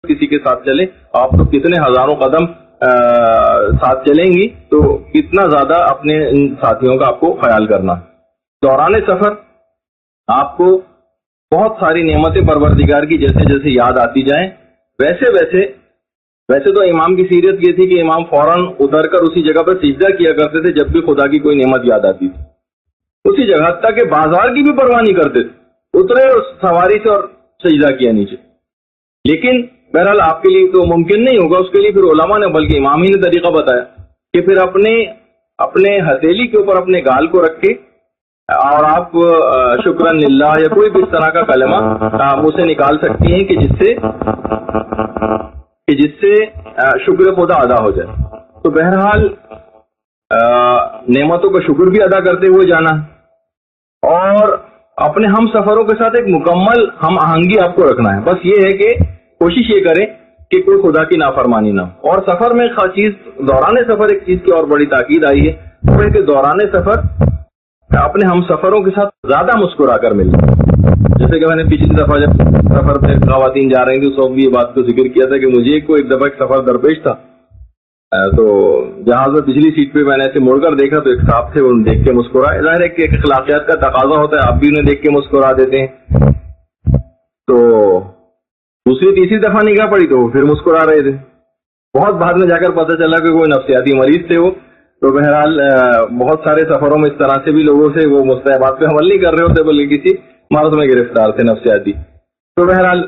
کسی کے ساتھ چلے, آپ تو کتنے ہزاروں قدم ساتھ چلیں گی, تو کتنا زیادہ اپنے ان ساتھیوں کا آپ کو خیال کرنا. دوران سفر آپ کو بہت ساری نعمتیں پروردگار کی جیسے جیسے یاد آتی جائیں, ویسے تو امام کی سیرت یہ تھی کہ امام فوراً اتر کر اسی جگہ پر سجدہ کیا کرتے تھے جب بھی خدا کی کوئی نعمت یاد آتی تھی, اسی جگہ تک کہ بازار کی بھی پرواہ نہیں کرتے تھے, اترے اور سواری سے اور سجدہ کیا نیچے. لیکن بہرحال آپ کے لیے تو ممکن نہیں ہوگا, اس کے لیے پھر علماء نے بلکہ امام ہی نے طریقہ بتایا کہ پھر اپنے ہتھیلی کے اوپر اپنے گال کو رکھ کے اور آپ شکرن للہ یا کوئی بھی اس طرح کا کلمہ منہ سے نکال سکتی ہیں کہ جس سے شکر خدا ادا ہو جائے. تو بہرحال نعمتوں کا شکر بھی ادا کرتے ہوئے جانا, اور اپنے ہم سفروں کے ساتھ ایک مکمل ہم آہنگی آپ کو رکھنا ہے. بس یہ ہے کہ کوشش یہ کریں کہ کوئی خدا کی نافرمانی نہ ہو. اور سفر میں خاص چیز دوران سفر ایک چیز کی اور بڑی تاکید آئی ہے, وہ ہے کہ دوران سفر اپنے ہم سفروں کے ساتھ زیادہ مسکرا کر ملنا. جیسے کہ میں نے پچھلی دفعہ جب سفر پہ خواتین جا رہی تھی اس وقت بھی یہ بات کو ذکر کیا تھا کہ مجھے ایک دفعہ ایک سفر درپیش تھا, تو جہاز میں پچھلی سیٹ پہ میں نے ایسے مڑ کر دیکھا تو ایک صاحب تھے, انہیں دیکھ کے مسکرا. ظاہر ہے کہ ایک اخلاقیات کا تقاضا ہوتا ہے, آپ بھی انہیں دیکھ کے مسکرا دیتے ہیں. تو دوسری تیسری دفعہ نگاہ پڑی تو وہ پھر مسکرا رہے تھے. بہت بعد میں جا کر پتہ چلا کہ کوئی نفسیاتی مریض تھے وہ. تو بہرحال بہت سارے سفروں میں اس طرح سے بھی لوگوں سے وہ مستحبات پہ عمل نہیں کر رہے ہوتے بلکہ کسی مرض میں گرفتار تھے نفسیاتی. تو بہرحال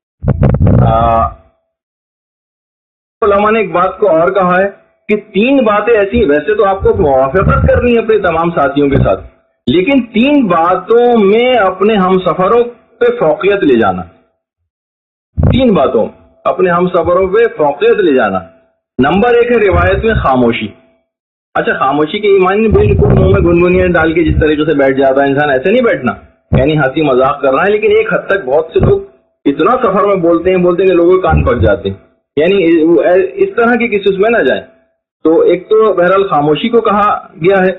علماء نے ایک بات کو اور کہا ہے کہ 3 باتیں ایسی, ویسے تو آپ کو موافقت کرنی ہے اپنے تمام ساتھیوں کے ساتھ, لیکن 3 باتوں میں اپنے ہم سفروں پہ فوقیت لے جانا. 3 باتوں اپنے ہم سفروں پہ فوقیت لے جانا. نمبر 1 ہے روایت میں خاموشی. اچھا, خاموشی کے ایمان بالکل منہ میں گنگنیاں ڈال کے جس طریقے سے بیٹھ جاتا ہے انسان, ایسے نہیں بیٹھنا, یعنی ہنسی مذاق کر رہا ہے. لیکن ایک حد تک بہت سے لوگ اتنا سفر میں بولتے ہیں کہ لوگوں کے کان پک جاتے ہیں, یعنی اس طرح کی کسی اس میں نہ جائیں. تو ایک تو بہرحال خاموشی کو کہا گیا ہے.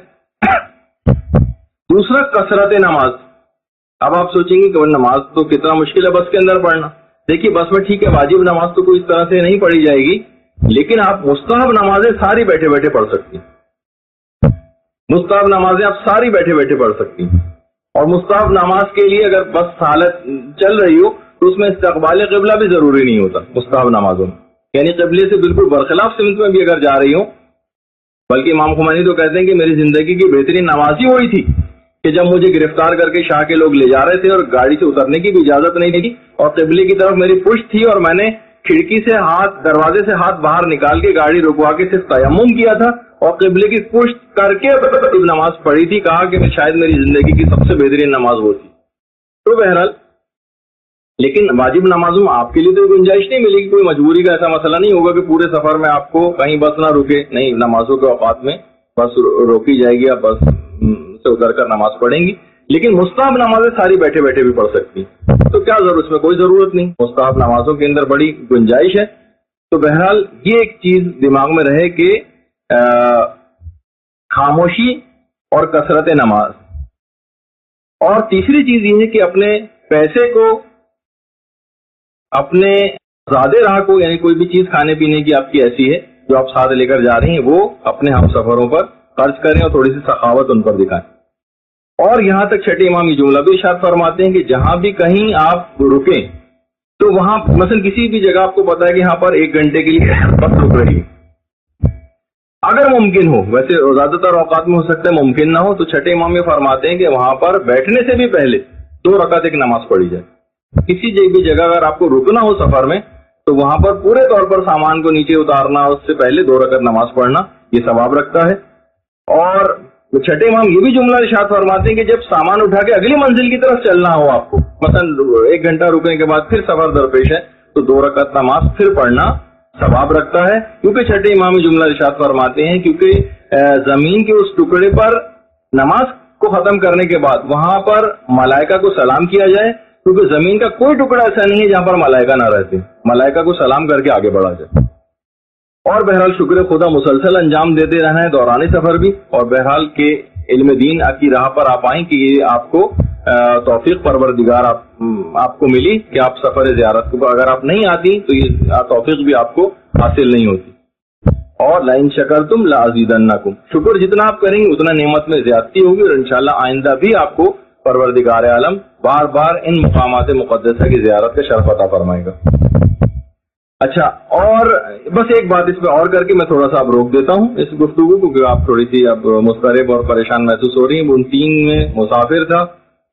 دوسرا کثرت نماز. اب آپ سوچیں گے کہ نماز تو کتنا مشکل ہے بس کے اندر پڑھنا. دیکھیے بس میں ٹھیک ہے واجب نماز تو کوئی اس طرح سے نہیں پڑھی جائے گی, لیکن آپ مستحب نمازیں ساری بیٹھے بیٹھے پڑھ سکتی ہیں. مستحب نمازیں آپ ساری بیٹھے بیٹھے پڑھ سکتی ہیں. اور مستحب نماز کے لیے اگر بس حالت چل رہی ہو تو اس میں استقبال قبلہ بھی ضروری نہیں ہوتا مستحب نمازوں میں, یعنی قبلے سے بالکل برخلاف سمت میں بھی اگر جا رہی ہوں. بلکہ امام خمینی تو کہتے ہیں کہ میری زندگی کی بہترین نماز ہی وہی تھی کہ جب مجھے گرفتار کر کے شاہ کے لوگ لے جا رہے تھے اور گاڑی سے اترنے کی بھی اجازت نہیں تھی, اور قبلے کی طرف میری پشت تھی, اور میں نے کھڑکی سے دروازے سے ہاتھ باہر نکال کے گاڑی رکوا کے صرف تیمم کیا تھا اور قبلے کی پشت کر کے نماز پڑھی تھی. کہا کہ شاید میری زندگی کی سب سے بہترین نماز وہ تھی. تو بہرحال لیکن واجب نمازوں میں آپ کے لیے تو گنجائش نہیں ملے گی, کوئی مجبوری کا ایسا مسئلہ نہیں ہوگا کہ پورے سفر میں آپ کو کہیں بس نہ رکے. نہیں, نمازوں کے اوقات میں بس روکی جائے گی, آپ بس سے اتر کر نماز پڑھیں گی. لیکن مستحب نمازیں ساری بیٹھے بیٹھے بھی پڑھ سکتی, تو کیا ضرورت, اس میں کوئی ضرورت نہیں. مستحب نمازوں کے اندر بڑی گنجائش ہے. تو بہرحال یہ ایک چیز دماغ میں رہے کہ خاموشی اور کثرت نماز. اور تیسری چیز یہ ہے کہ اپنے پیسے کو, اپنے زیادہ راہ کو, یعنی کوئی بھی چیز کھانے پینے کی آپ کی ایسی ہے جو آپ ساتھ لے کر جا رہی ہیں, وہ اپنے ہم سفروں پر خرچ کریں اور تھوڑی سی سخاوت ان پر دکھائیں. اور یہاں تک چھٹے امام یہ جملہ بھی ارشاد فرماتے ہیں کہ جہاں بھی کہیں آپ رکیں تو وہاں مثلا کسی بھی جگہ آپ کو پتا ہے کہ یہاں پر 1 گھنٹے کے لیے بس رک رہی ہے, اگر ممکن ہو, ویسے زیادہ تر اوقات میں ہو سکتا ہے ممکن نہ ہو, تو چھٹے امام یہ فرماتے ہیں کہ وہاں پر بیٹھنے سے بھی پہلے 2 رکعت ایک نماز پڑھی جائے. کسی بھی جگہ اگر آپ کو رکنا ہو سفر میں تو وہاں پر پورے طور پر سامان کو نیچے اتارنا, اس سے پہلے 2 رکعت نماز پڑھنا یہ ثواب رکھتا ہے. اور چھٹے امام یہ بھی جملہ ارشاد فرماتے ہیں کہ جب سامان اٹھا کے اگلی منزل کی طرف چلنا ہو آپ کو, مثلا 1 گھنٹہ رکنے کے بعد پھر سفر درپیش ہے, تو 2 رکعت نماز پھر پڑھنا ثواب رکھتا ہے. کیونکہ چھٹے امام جملہ ارشاد فرماتے ہیں کیونکہ زمین کے اس ٹکڑے پر نماز کو ختم کرنے کے بعد وہاں پر ملائکہ کو سلام کیا جائے, کیونکہ زمین کا کوئی ٹکڑا ایسا نہیں ہے جہاں پر ملائکہ نہ رہتے, ملائکہ کو سلام کر کے آگے بڑھا جائے. اور بہرحال شکر خدا مسلسل انجام دیتے رہنا ہے دوران سفر بھی, اور بہرحال کے علم دین کی راہ پر آپ آئیں کہ یہ آپ کو توفیق پروردگار آپ کو ملی کہ آپ سفر زیارت کو، اگر آپ نہیں آتی تو یہ توفیق بھی آپ کو حاصل نہیں ہوتی. اور لئن شکرتم لازیدنکم، شکر جتنا آپ کریں گے اتنا نعمت میں زیادتی ہوگی، اور انشاءاللہ آئندہ بھی آپ کو پروردگار عالم بار بار ان مقامات مقدسہ کی زیارت کا شرف عطا فرمائے گا. اچھا، اور بس ایک بات اس پہ اور کر کے میں تھوڑا سا اب روک دیتا ہوں اس گفتگو کو، کہ آپ تھوڑی سی اب مضطرب اور پریشان محسوس ہو رہی ہیں. ان 3 میں مسافر تھا،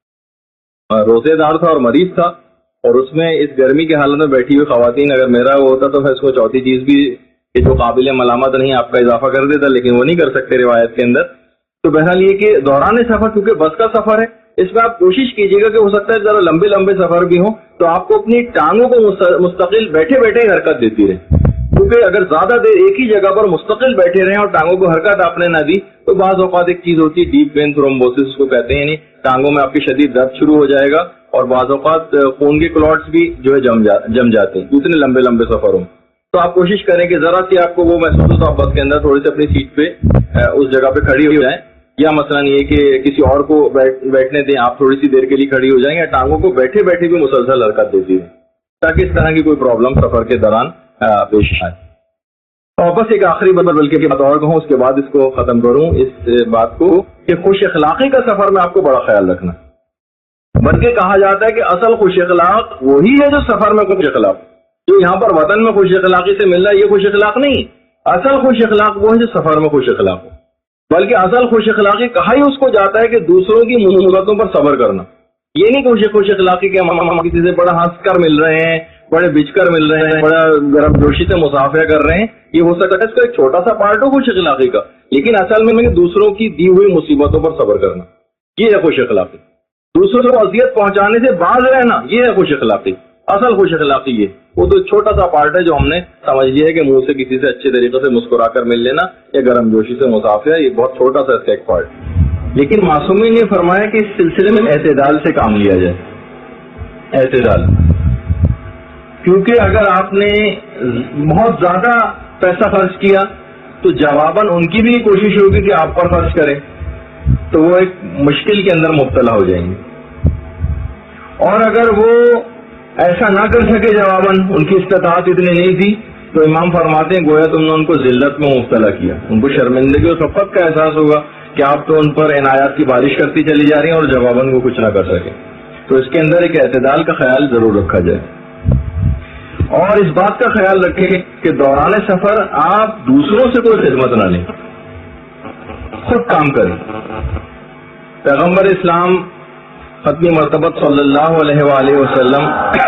روزے دار تھا اور مریض تھا، اور اس میں اس گرمی کے حالت میں بیٹھی ہوئی خواتین، اگر میرا وہ ہوتا تو میں اس کو چوتھی چیز بھی کہ جو قابل ملامت نہیں آپ کا اضافہ کر دیتا، لیکن وہ نہیں کر سکتے روایت کے اندر. تو بہرحال یہ کہ دوران سفر، کیونکہ بس کا سفر ہے، اس میں آپ کوشش کیجیے گا کہ ہو سکتا ہے ذرا لمبے لمبے سفر بھی ہوں تو آپ کو اپنی ٹانگوں کو مستقل بیٹھے بیٹھے ہی حرکت دیتی رہے، کیونکہ اگر زیادہ دیر ایک ہی جگہ پر مستقل بیٹھے رہیں اور ٹانگوں کو حرکت آپ نے نہ دی تو بعض اوقات ایک چیز ہوتی ہے ڈیپ وین تھرومبوسس کو کہتے ہیں، یعنی ٹانگوں میں آپ کی شدید درد شروع ہو جائے گا، اور بعض اوقات خون کے کلوٹس بھی جو ہے جم جاتے ہیں اتنے لمبے لمبے سفروں. تو آپ کوشش کریں کہ ذرا سی آپ کو وہ محسوس ہو تو آپ بس کے اندر تھوڑی سی اپنی سیٹ پہ اس جگہ پہ کھڑی ہو جائیں، یا مثلا یہ کہ کسی اور کو بیٹھنے دیں، آپ تھوڑی سی دیر کے لیے کھڑی ہو جائیں، یا ٹانگوں کو بیٹھے بیٹھے بھی مسلسل حرکت دیتی رہیں تاکہ اس طرح کی کوئی پرابلم سفر کے دوران پیش آئے. اور بس ایک آخری بلکہ بات اور کہوں اس کے بعد اس کو ختم کروں اس بات کو کہ خوش اخلاقی کا سفر میں آپ کو بڑا خیال رکھنا، بلکہ کہا جاتا ہے کہ اصل خوش اخلاق وہی ہے جو سفر میں خوش اخلاق، جو یہاں پر وطن میں خوش اخلاقی سے مل رہا ہے یہ خوش اخلاق نہیں، اصل خوش اخلاق وہ ہے جو سفر میں خوش اخلاق ہو. بلکہ اصل خوش اخلاقی کہا ہی اس کو جاتا ہے کہ دوسروں کی مصیبتوں پر صبر کرنا. یہ نہیں کہ خوش اخلاقی کہ ہم کسی سے بڑا ہنس کر مل رہے ہیں، بڑے بچ کر مل رہے ہیں، بڑا گرم جوشی سے مسافر کر رہے ہیں، یہ ہو سکتا ہے اس کا ایک چھوٹا سا پارٹ ہو خوش اخلاقی کا، لیکن اصل میں دوسروں کی دی ہوئی مصیبتوں پر صبر کرنا یہ ہے خوش اخلاقی. دوسروں کو اذیت پہنچانے سے باز رہنا یہ ہے خوش اخلاقی. اصل خوش اخلاقی یہ وہ تو چھوٹا سا پارٹ ہے جو ہم نے سمجھ لیا ہے کہ منہ سے کسی سے اچھے طریقے سے مسکرا کر مل لینا یا گرم جوشی سے مسافر ہے، یہ بہت چھوٹا سا اس کا ایک پارٹ. لیکن معصومین نے فرمایا کہ اس سلسلے میں اعتدال سے کام لیا جائے، اعتدال، کیونکہ اگر آپ نے بہت زیادہ پیسہ خرچ کیا تو جواباً ان کی بھی کوشش ہوگی کہ آپ پر خرچ کریں، تو وہ ایک مشکل کے اندر مبتلا ہو جائیں گے. اور اگر وہ ایسا نہ کر سکے جواباً، ان کی استطاعت اتنی نہیں تھی، تو امام فرماتے ہیں گویا تم نے ان کو ذلت میں مبتلا کیا، ان کو شرمندگی اور خفت کا احساس ہوگا کہ آپ تو ان پر عنایات کی بارش کرتی چلی جا رہی ہیں اور جواباً وہ کچھ نہ کر سکے. تو اس کے اندر ایک اعتدال کا خیال ضرور رکھا جائے، اور اس بات کا خیال رکھیں کہ دوران سفر آپ دوسروں سے کوئی خدمت نہ لیں، خود کام کریں. پیغمبر اسلام ختم مرتبہ صلی اللہ علیہ وآلہ وسلم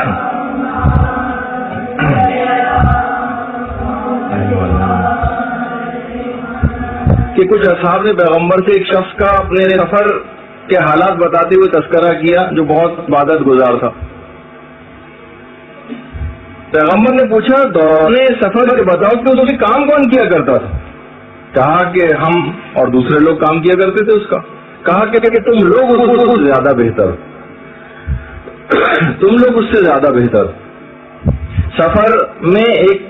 کہ کچھ اصحاب نے پیغمبر سے ایک شخص کا اپنے سفر کے حالات بتاتے ہوئے تذکرہ کیا جو بہت عبادت گزار تھا. پیغمبر نے پوچھا دوران سفر کے بتاؤ کہ اس کے کام کون کیا کرتا تھا؟ کہا کہ ہم اور دوسرے لوگ کام کیا کرتے تھے اس کا. کہا کہ تم لوگ اس سے زیادہ بہتر، تم لوگ اس سے زیادہ بہتر. سفر میں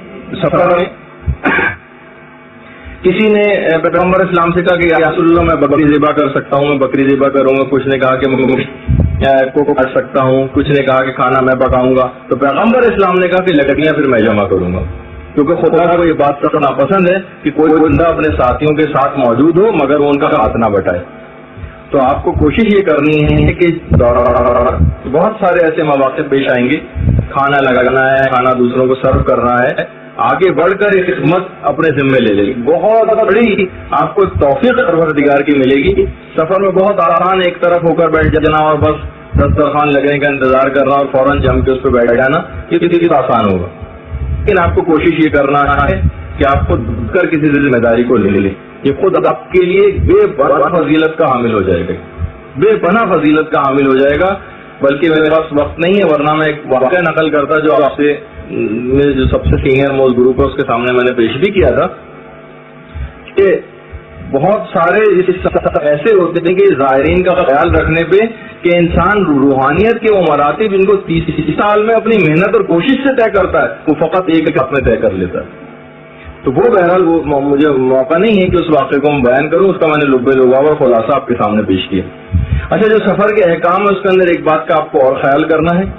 کسی نے پیغمبر اسلام سے کہا کہ یا رسول اللہ میں بکری ذبح کر سکتا ہوں، میں بکری ذبح کروں گا. کچھ نے کہا کہ میں کو کاٹ سکتا ہوں، کچھ نے کہا کہ کھانا میں پکاؤں گا. تو پیغمبر اسلام نے کہا کہ لکڑیاں پھر میں جمع کروں گا، کیونکہ خدا کو یہ بات کرنا پسند ہے کہ کوئی بندہ اپنے ساتھیوں کے ساتھ موجود ہو مگر وہ ان کا ہاتھ نہ بٹائے. تو آپ کو کوشش یہ کرنی ہے کہ بہت سارے ایسے مواقع پیش آئیں گے، کھانا لگانا ہے، کھانا دوسروں کو سرو کرنا ہے، آگے بڑھ کر ایک خدمت اپنے ذمے لے لے، بہت بڑی آپ کو توفیق پروردگار کی ملے گی. سفر میں بہت آسان ایک طرف ہو کر بیٹھ جانا اور بس دسترخوان لگنے کا انتظار کرنا اور فوراً جم کے اس پہ بیٹھ جانا، یہ کسی آسان ہوگا. لیکن آپ کو کوشش یہ کرنا ہے کہ آپ خود کر کسی ذمہ داری کو لے لیں. یہ خود آپ کے لیے بے پناہ فضیلت کا حامل ہو جائے گا، بے پناہ فضیلت کا حامل ہو جائے گا. بلکہ میرے پاس وقت نہیں ہے ورنہ میں ایک واقعہ نقل کرتا جو آپ سے جو سب سے سینئر موسٹ گروپ ہے اس کے سامنے میں نے پیش بھی کیا تھا کہ بہت سارے ایسے ہوتے ہیں کہ زائرین کا خیال رکھنے پہ کہ انسان روحانیت کے وہ مراتب جن کو 30 سال میں اپنی محنت اور کوشش سے طے کرتا ہے وہ فقط ایک ہفتے میں طے کر لیتا ہے. تو وہ بہرحال وہ مجھے موقع نہیں ہے کہ اس واقعے کو میں بیان کروں، اس کا میں نے لبے لباب اور خلاصہ آپ کے سامنے پیش کیا. اچھا، جو سفر کے احکام ہے اس کے اندر ایک بات کا آپ کو اور خیال کرنا ہے،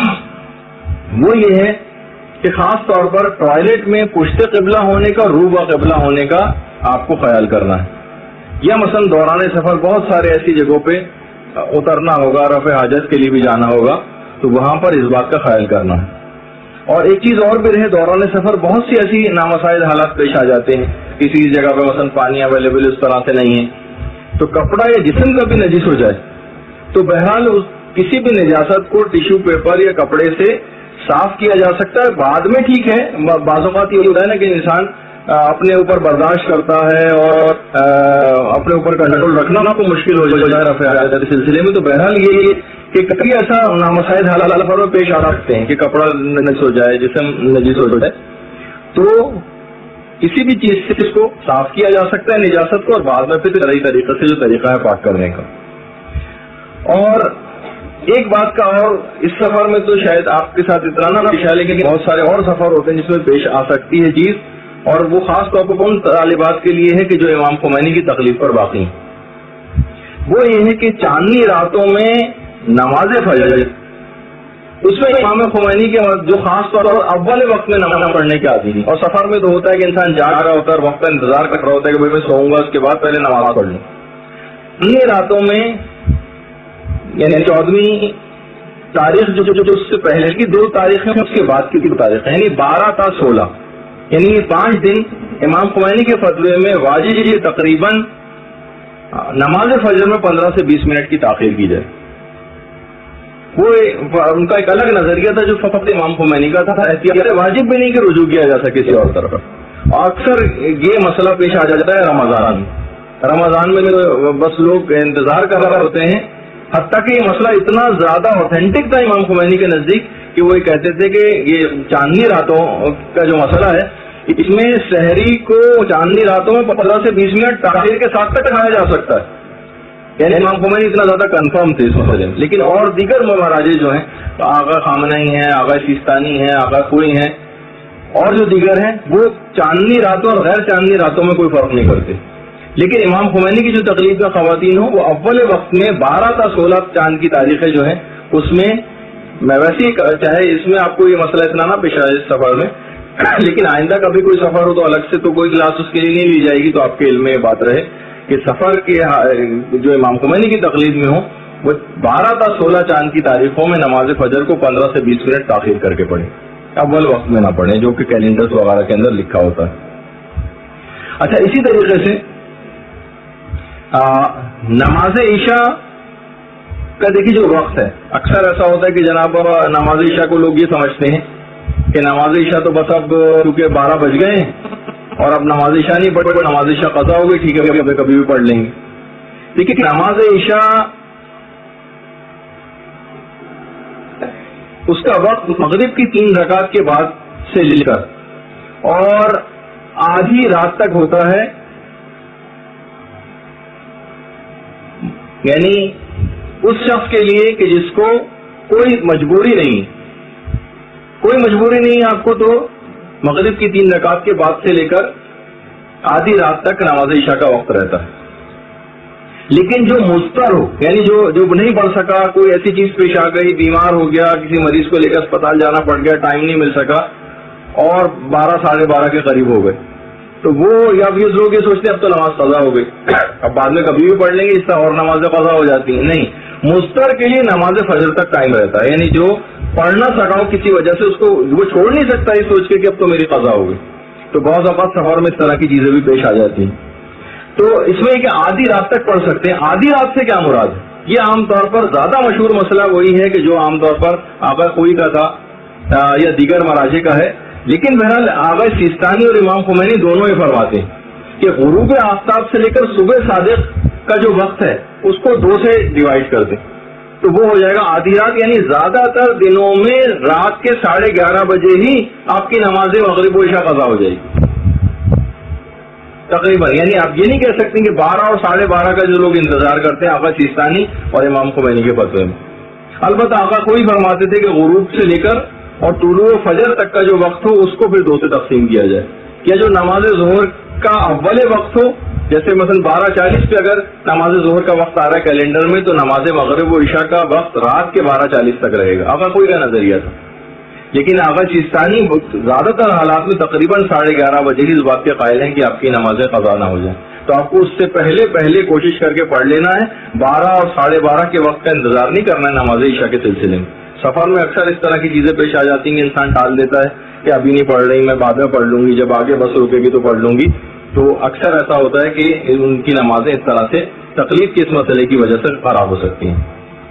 وہ یہ ہے کہ خاص طور پر ٹوائلٹ میں پشت قبلہ ہونے کا، روبہ قبلہ ہونے کا آپ کو خیال کرنا ہے. یا مثلا دوران سفر بہت سارے ایسی جگہوں پہ اترنا ہوگا، رفع حاجت کے لیے بھی جانا ہوگا، تو وہاں پر اس بات کا خیال کرنا ہے. اور ایک چیز اور بھی رہے، دوران سفر بہت سی ایسی نامساعد حالات پیش آ جاتے ہیں. کسی جگہ پہ مثلا پانی اویلیبل اس طرح سے نہیں ہے، تو کپڑا یا جسم کا بھی نجس ہو جائے تو بہرحال کسی بھی نجاست کو ٹیشو پیپر یا کپڑے سے صاف کیا جا سکتا ہے. بعد میں ٹھیک ہے، بعض اوقات یہ ہوتا ہے نا کہ انسان اپنے اوپر برداشت کرتا ہے اور اپنے اوپر کنٹرول رکھنا کو مشکل ہو جائے رفع حاجت کے سلسلے میں. تو بہرحال یہ کہ کبھی ایسا نامساعد حالات پر پیش آ سکتے ہیں کہ کپڑا نجس ہو جائے، جسم نجس ہو جائے، تو کسی بھی چیز سے اس کو صاف کیا جا سکتا ہے نجاست کو، اور بعد میں پھر صحیح طریقے سے جو طریقہ ہے پاک کرنے کا. اور ایک بات کا اور اس سفر میں تو شاید آپ کے ساتھ اتنا نہ پیش آئے، لیکن بہت سارے اور سفر ہوتے ہیں جس میں پیش آ سکتی ہے چیز، اور وہ خاص طور پر ان طالبات کے لیے ہے کہ جو امام خمینی کی تکلیف پر باقی ہیں. وہ یہ ہے کہ چاندنی راتوں میں نماز فجر، اس میں امام خمینی کے جو خاص طور پر اول وقت میں نماز پڑھنے کے عادی ہیں. اور سفر میں تو ہوتا ہے کہ انسان جاگ رہا ہوتا ہے اور وقت کا انتظار کر رہا ہوتا ہے کہ بھائی میں سوؤں گا، اس کے بعد پہلے نماز پڑھ لوں. انہیں راتوں میں یعنی 14ویں تاریخ جو اس سے پہلے کی 2 تاریخیں اس کے بعد کی 2 تاریخ، یعنی 12 تا 16، یعنی یہ 5 دن امام خمینی کے فتوے میں واجب یہ تقریباً نماز فجر میں 15 سے 20 منٹ کی تاخیر کی جائے. وہ ان کا ایک الگ نظریہ تھا جو فقط امام خمینی کا تھا، احتیاط واجب بھی نہیں کہ رجوع کیا جا سکے کسی اور طرف. اکثر یہ مسئلہ پیش آ جاتا ہے رمضان میں بس لوگ انتظار کر رہے ہوتے ہیں. حتیٰ کہ یہ مسئلہ اتنا زیادہ اوتھینٹک تھا امام خمینی کے نزدیک کہ وہ یہ کہتے تھے کہ یہ چاندنی راتوں کا جو مسئلہ ہے، اس میں سحری کو چاندنی راتوں میں 15 سے 20 منٹ تاخیر کے ساتھ تک کھایا جا سکتا ہے. یعنی امام خمینی اتنا زیادہ کنفرم تھے اس مسئلے میں. لیکن اور دیگر مہاراجے جو ہیں، آغا خامنئی ہیں، آغا سیستانی ہیں، آغا کوئی ہیں، اور جو دیگر ہیں، وہ چاندنی راتوں اور غیر چاندنی راتوں میں کوئی فرق نہیں کرتے. لیکن امام خمینی کی جو تقریب کا خواتین ہوں، وہ اول وقت میں 12 تا 16 چاند کی تاریخیں جو ہیں اس میں، میں ویسے ہی چاہے اس میں آپ کو یہ مسئلہ اتنا نہ پیش آئے اس سفر میں، لیکن آئندہ کبھی کوئی سفر ہو تو الگ سے تو کوئی کلاس اس کے لیے نہیں لی جائے گی. تو آپ کے علم میں یہ بات رہے کہ سفر کے جو امام خمینی کی تقلید میں ہوں وہ 12 تا 16 چاند کی تاریخوں میں نماز فجر کو 15 سے 20 منٹ تاخیر کر کے پڑھیں، اول وقت میں نہ پڑھیں جو کہ کیلنڈرز وغیرہ کے اندر لکھا ہوتا ہے. اچھا، اسی طریقے سے نماز عشاء کا دیکھیے جو وقت ہے، اکثر ایسا ہوتا ہے کہ جناب نماز عشاء کو لوگ یہ سمجھتے ہیں کہ نماز عشاء تو بس اب کیونکہ 12 بج گئے ہیں اور اب نماز عشاء نہیں پڑھ، نماز عشاء قضا ہو گئی، ٹھیک ہے کبھی بھی پڑھ لیں گے. لیکن نماز عشاء اس کا وقت مغرب کی 3 رکعت کے بعد سے لے کر اور آدھی رات تک ہوتا ہے. یعنی اس شخص کے لیے کہ جس کو کوئی مجبوری نہیں آپ کو، تو مغرب کی 3 رکعت کے بعد سے لے کر آدھی رات تک نماز عشاء کا وقت رہتا ہے. لیکن جو مضطر ہو، یعنی جو نہیں پڑھ سکا، کوئی ایسی چیز پیش آ گئی، بیمار ہو گیا، کسی مریض کو لے کر اسپتال جانا پڑ گیا، ٹائم نہیں مل سکا اور 12 ساڑھے 12 کے قریب ہو گئے، تو وہ یا بھی لوگ یہ سوچتے ہیں اب تو نماز قضا ہو گئی، اب بعد میں کبھی بھی پڑھ لیں گے، اس طرح اور نمازیں قضا ہو جاتی ہیں. نہیں، مضطر کے لیے نماز فجر تک ٹائم رہتا ہے. یعنی جو پڑھ نہ سکا ہو کسی وجہ سے، اس کو وہ چھوڑ نہیں سکتا یہ سوچ کے کہ اب تو میری قضا ہو گئی. تو بعض اوقات سفر میں اس طرح کی چیزیں بھی پیش آ جاتی ہیں. تو اس میں کہ آدھی رات تک پڑھ سکتے ہیں. آدھی رات سے کیا مراد ہے؟ یہ عام طور پر زیادہ مشہور مسئلہ وہی ہے کہ جو عام طور پر آغا کوئی کا تھا یا دیگر مراجع کا ہے. لیکن بہرحال آغا سیستانی اور امام خمینی دونوں ہی فرماتے ہیں کہ غروب آفتاب سے لے کر صبح صادق کا جو وقت ہے اس کو 2 سے ڈیوائڈ کر دیں تو وہ ہو جائے گا آدھی رات. یعنی زیادہ تر دنوں میں رات کے 11:30 بجے ہی آپ کی نماز مغرب و عشاء قضا ہو جائے گی تقریباً. یعنی آپ یہ نہیں کہہ سکتے کہ 12 اور 12:30 کا جو لوگ انتظار کرتے ہیں آقا سیستانی اور امام خمینی کے فتوے میں. البتہ آقا کوئی فرماتے تھے کہ غروب سے لے کر اور طلوع فجر تک کا جو وقت ہو اس کو پھر 2 سے تقسیم کیا جائے، یا جو نماز ظہر کا اول وقت ہو جیسے مثلا 12:40 پہ اگر نماز ظہر کا وقت آ رہا ہے کیلنڈر میں، تو نماز مغرب و عشاء کا وقت رات کے 12:40 تک رہے گا. آقا کوئی کا نظریہ تھا. لیکن آقا چیستانی زیادہ تر حالات میں تقریباً 11:30 بجے ہی اس بات کے قائل ہیں کہ آپ کی نمازیں قضا نہ ہو جائیں. تو آپ کو اس سے پہلے کوشش کر کے پڑھ لینا ہے. 12 اور 12:30 کے وقت کا انتظار نہیں کرنا ہے نماز عشاء کے سلسلے میں. سفر میں اکثر اس طرح کی چیزیں پیش آ جاتی ہیں کہ انسان ٹال دیتا ہے کہ ابھی نہیں پڑھ رہی، میں بعد میں پڑھ لوں گی، جب آگے بس رکے گی تو پڑھ لوں گی. تو اکثر ایسا ہوتا ہے کہ ان کی نمازیں اس طرح سے تکلیف کی اس مسئلے کی وجہ سے خراب ہو سکتی ہیں.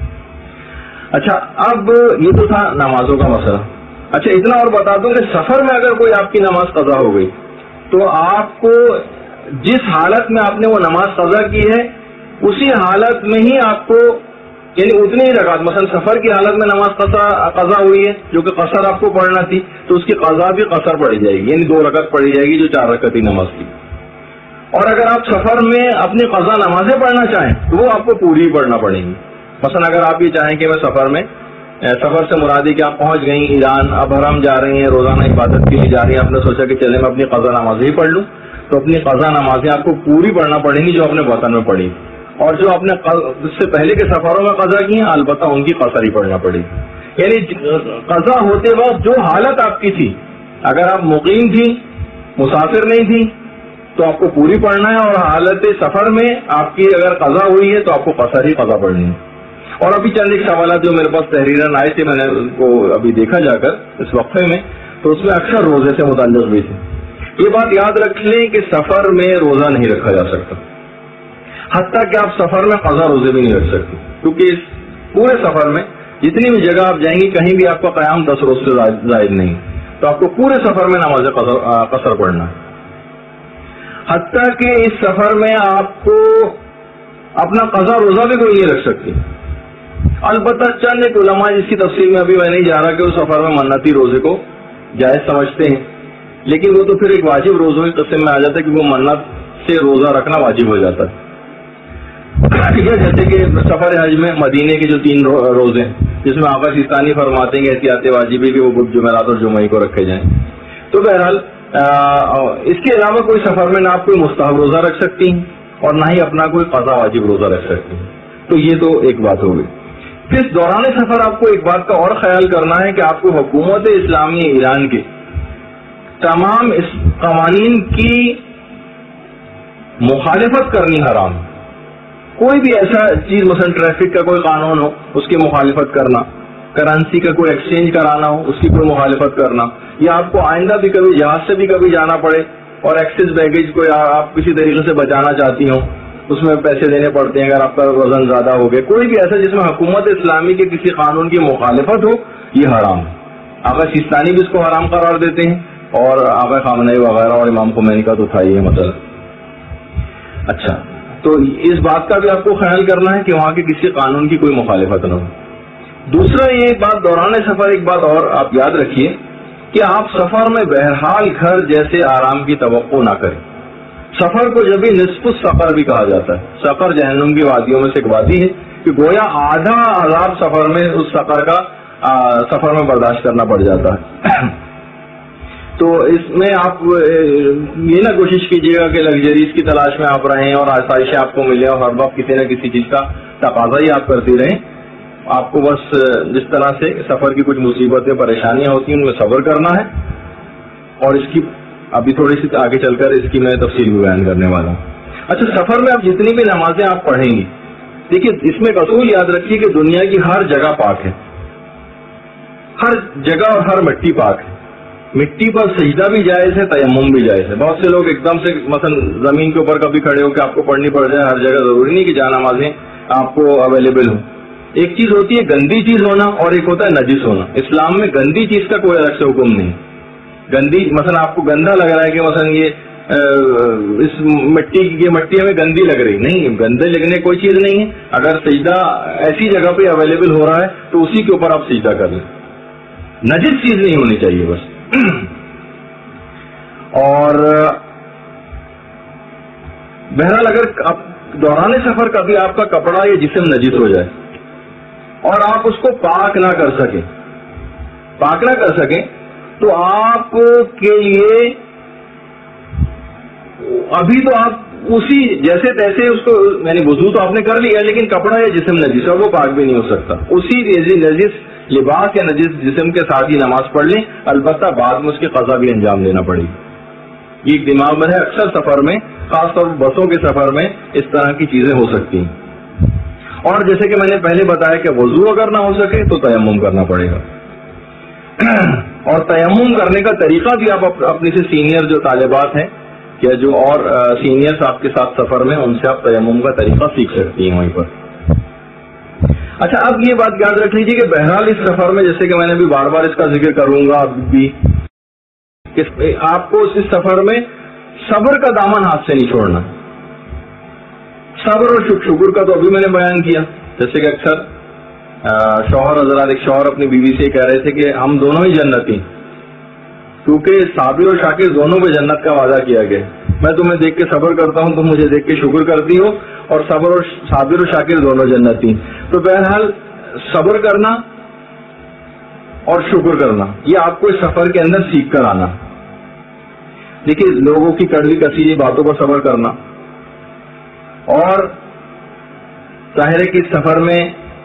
اچھا، اب یہ تو تھا نمازوں کا مسئلہ. اچھا، اتنا اور بتا دوں کہ سفر میں اگر کوئی آپ کی نماز قضا ہو گئی تو آپ کو جس حالت میں آپ نے وہ نماز قضا کی ہے اسی حالت میں ہی آپ کو، یعنی اتنی ہی رکعت، مثلا سفر کی حالت میں نماز قضا ہوئی ہے جو کہ قصر آپ کو پڑھنا تھی، تو اس کی قضا بھی قصر پڑھی جائے گی، یعنی 2 رکعت پڑھی جائے گی جو 4 رکعتی نماز تھی. اور اگر آپ سفر میں اپنی قضا نمازیں پڑھنا چاہیں تو وہ آپ کو پوری پڑھنا پڑیں گی. مثلا اگر آپ یہ چاہیں کہ میں سفر سے مراد ہے کہ آپ پہنچ گئی ایران، اب حرم جا رہی ہیں، روزانہ عبادت کے لیے جا رہی ہیں، آپ نے سوچا کہ چلے میں اپنی قضا نمازیں ہی پڑھ لوں، تو اپنی قضا نمازیں آپ کو پوری پڑھنا پڑیں گی جو اپنے وطن میں پڑھی. اور جو آپ نے اس سے پہلے کے سفروں میں قضا کی ہیں البتہ ان کی قصر ہی پڑھنا پڑے گی. یعنی قضا ہوتے وقت جو حالت آپ کی تھی، اگر آپ مقیم تھی، مسافر نہیں تھی، تو آپ کو پوری پڑھنا ہے، اور حالت سفر میں آپ کی اگر قضا ہوئی ہے تو آپ کو قصر ہی قضا پڑھنی ہے. اور ابھی چند ایک سوالات جو میرے پاس تحریراً آئے تھے، میں نے ان کو ابھی دیکھا جا کر اس وقفے میں، تو اس میں اکثر روزے سے متعلق بھی تھے. یہ بات یاد رکھ لیں کہ سفر میں روزہ نہیں رکھا جا سکتا، حتیٰ کہ آپ سفر میں قضا روزے بھی نہیں رکھ سکتے، کیونکہ اس پورے سفر میں جتنی بھی جگہ آپ جائیں گی کہیں بھی آپ کا قیام 10 روز سے زائد نہیں، تو آپ کو پورے سفر میں نماز قصر پڑھنا ہے. حتیٰ کہ اس سفر میں آپ کو اپنا قضا روزہ بھی کوئی نہیں رکھ سکتی. البتہ چند ایک علماء جس کی تفصیل میں ابھی میں نہیں جا رہا کہ اس سفر میں منتی روزے کو جائز سمجھتے ہیں، لیکن وہ تو پھر ایک واجب روزوں کی قسم میں آ جاتا ہے کہ وہ منت سے روزہ رکھنا واجب ہو جاتا ہے. جیسے کہ سفر حج میں مدینے کے جو 3 روزے جس میں آقا سیستانی فرماتے ہیں کہ احتیاط واجب ہے کہ وہ بدھ، جمعرات اور جمعہ کو رکھے جائیں. تو بہرحال اس کے علاوہ کوئی سفر میں نہ آپ کوئی مستحب روزہ رکھ سکتی ہیں اور نہ ہی اپنا کوئی قضا واجب روزہ رکھ سکتی ہیں. تو یہ تو ایک بات ہو گئی. پھر دوران سفر آپ کو ایک بات کا اور خیال کرنا ہے کہ آپ کو حکومت اسلامی ایران کے تمام اس قوانین کی مخالفت کرنی حرام. کوئی بھی ایسا چیز، مثلا ٹریفک کا کوئی قانون ہو اس کی مخالفت کرنا، کرنسی کا کوئی ایکسچینج کرانا ہو اس کی کوئی مخالفت کرنا، یا آپ کو آئندہ بھی کبھی جہاز سے بھی کبھی جانا پڑے اور ایکسس بیگیج کو آپ کسی طریقے سے بچانا چاہتی ہوں، اس میں پیسے دینے پڑتے ہیں اگر آپ کا وزن زیادہ ہو گیا. کوئی بھی ایسا جس میں حکومت اسلامی کے کسی قانون کی مخالفت ہو، یہ حرام ہے. آقا سیستانی بھی اس کو حرام قرار دیتے ہیں، اور آقا خامنہئی وغیرہ اور امام خمینی کا تو تھا یہ مسئلہ. اچھا، تو اس بات کا بھی آپ کو خیال کرنا ہے کہ وہاں کے کسی قانون کی کوئی مخالفت نہ ہو. دوسرا یہ بات دوران سفر ایک بات اور آپ یاد رکھیے کہ آپ سفر میں بہرحال گھر جیسے آرام کی توقع نہ کریں. سفر کو جب بھی نصف السفر بھی کہا جاتا ہے. سفر جہنم کی وادیوں میں سے ایک وادی ہے کہ گویا آدھا عذاب سفر میں اس سفر میں برداشت کرنا پڑ جاتا ہے. تو اس میں آپ یہ نہ کوشش کیجیے گا کہ لگژریز کی تلاش میں آپ رہیں اور آسائشیں آپ کو ملیں اور ہر وقت کسی نہ کسی چیز کا تقاضا ہی آپ کرتی رہیں. آپ کو بس جس طرح سے سفر کی کچھ مصیبتیں پریشانیاں ہوتی ہیں ان میں صبر کرنا ہے. اور اس کی ابھی تھوڑی سی آگے چل کر اس کی میں تفصیل بھی بیان کرنے والا ہوں. اچھا، سفر میں آپ جتنی بھی نمازیں آپ پڑھیں گی، دیکھیے اس میں ایک اصول یاد رکھیے کہ دنیا کی ہر جگہ پاک ہے، ہر جگہ اور ہر مٹی پاک ہے. مٹی پر سجدہ بھی جائز ہے، تیمم بھی جائز ہے. بہت سے لوگ ایک دم سے مثلا زمین کے اوپر کبھی کھڑے ہو کے آپ کو پڑھنی پڑ جائے ہر جگہ، ضروری نہیں کہ جہاں نمازیں آپ کو اویلیبل ہوں. ایک چیز ہوتی ہے گندی چیز ہونا اور ایک ہوتا ہے نجس ہونا. اسلام میں گندی چیز کا کوئی الگ سے حکم نہیں. گندی مثلا آپ کو گندا لگ رہا ہے کہ مثلا یہ اس مٹی ہمیں گندی لگ رہی، نہیں، گندے لگنے کوئی چیز نہیں ہے. اگر سجدہ ایسی جگہ پہ اویلیبل ہو رہا ہے تو اسی کے اوپر آپ سجدہ کر لیں. نجس چیز نہیں ہونی چاہیے بس. اور بہرحال اگر دوران سفر کبھی آپ کا کپڑا یا جسم نجس ہو جائے اور آپ اس کو پاک نہ کر سکیں تو آپ کے لیے ابھی تو آپ اسی جیسے تیسے اس کو یعنی وضو تو آپ نے کر لیا لیکن کپڑا یا جسم نجس ہے وہ پاک بھی نہیں ہو سکتا. اسی نجس لباس یا نجس جسم کے ساتھ ہی نماز پڑھ لیں, البتہ بعد میں اس کی قضا بھی انجام دینا پڑے گی. یہ دماغ میں ہے, اکثر سفر میں خاص طور پر بسوں کے سفر میں اس طرح کی چیزیں ہو سکتی ہیں. اور جیسے کہ میں نے پہلے بتایا کہ وضو اگر نہ ہو سکے تو تیمم کرنا پڑے گا. اور تیمم کرنے کا طریقہ بھی آپ اپنے سے سینئر جو طالبات ہیں یا جو اور سینئرز آپ کے ساتھ سفر میں, ان سے آپ تیمم کا طریقہ سیکھ سکتی ہیں وہیں پر. اچھا, اب یہ بات یاد رکھ لیجیے کہ بہرحال اس سفر میں, جیسے کہ میں نے بھی بار بار اس کا ذکر کروں گا اب بھی, کہ آپ کو اس سفر میں صبر کا دامن ہاتھ سے نہیں چھوڑنا. صبر اور شکر کا تو ابھی میں نے بیان کیا. جیسے کہ اکثر شوہر حضرات, ایک شوہر اپنی بیوی سے کہہ رہے تھے کہ ہم دونوں ہی جنتی, کیونکہ صابر اور شاکر دونوں پہ جنت کا وعدہ کیا گیا. میں تمہیں دیکھ کے صبر کرتا ہوں, تم مجھے دیکھ کے شکر کرتی ہو, اور صابر اور شاکر دونوں جنتی. تو بہرحال صبر کرنا اور شکر کرنا یہ آپ کو اس سفر کے اندر سیکھ کر آنا. دیکھیے, لوگوں کی کڑوی کسیلی باتوں پر صبر کرنا, اور ظاہر ہے کہ اس سفر میں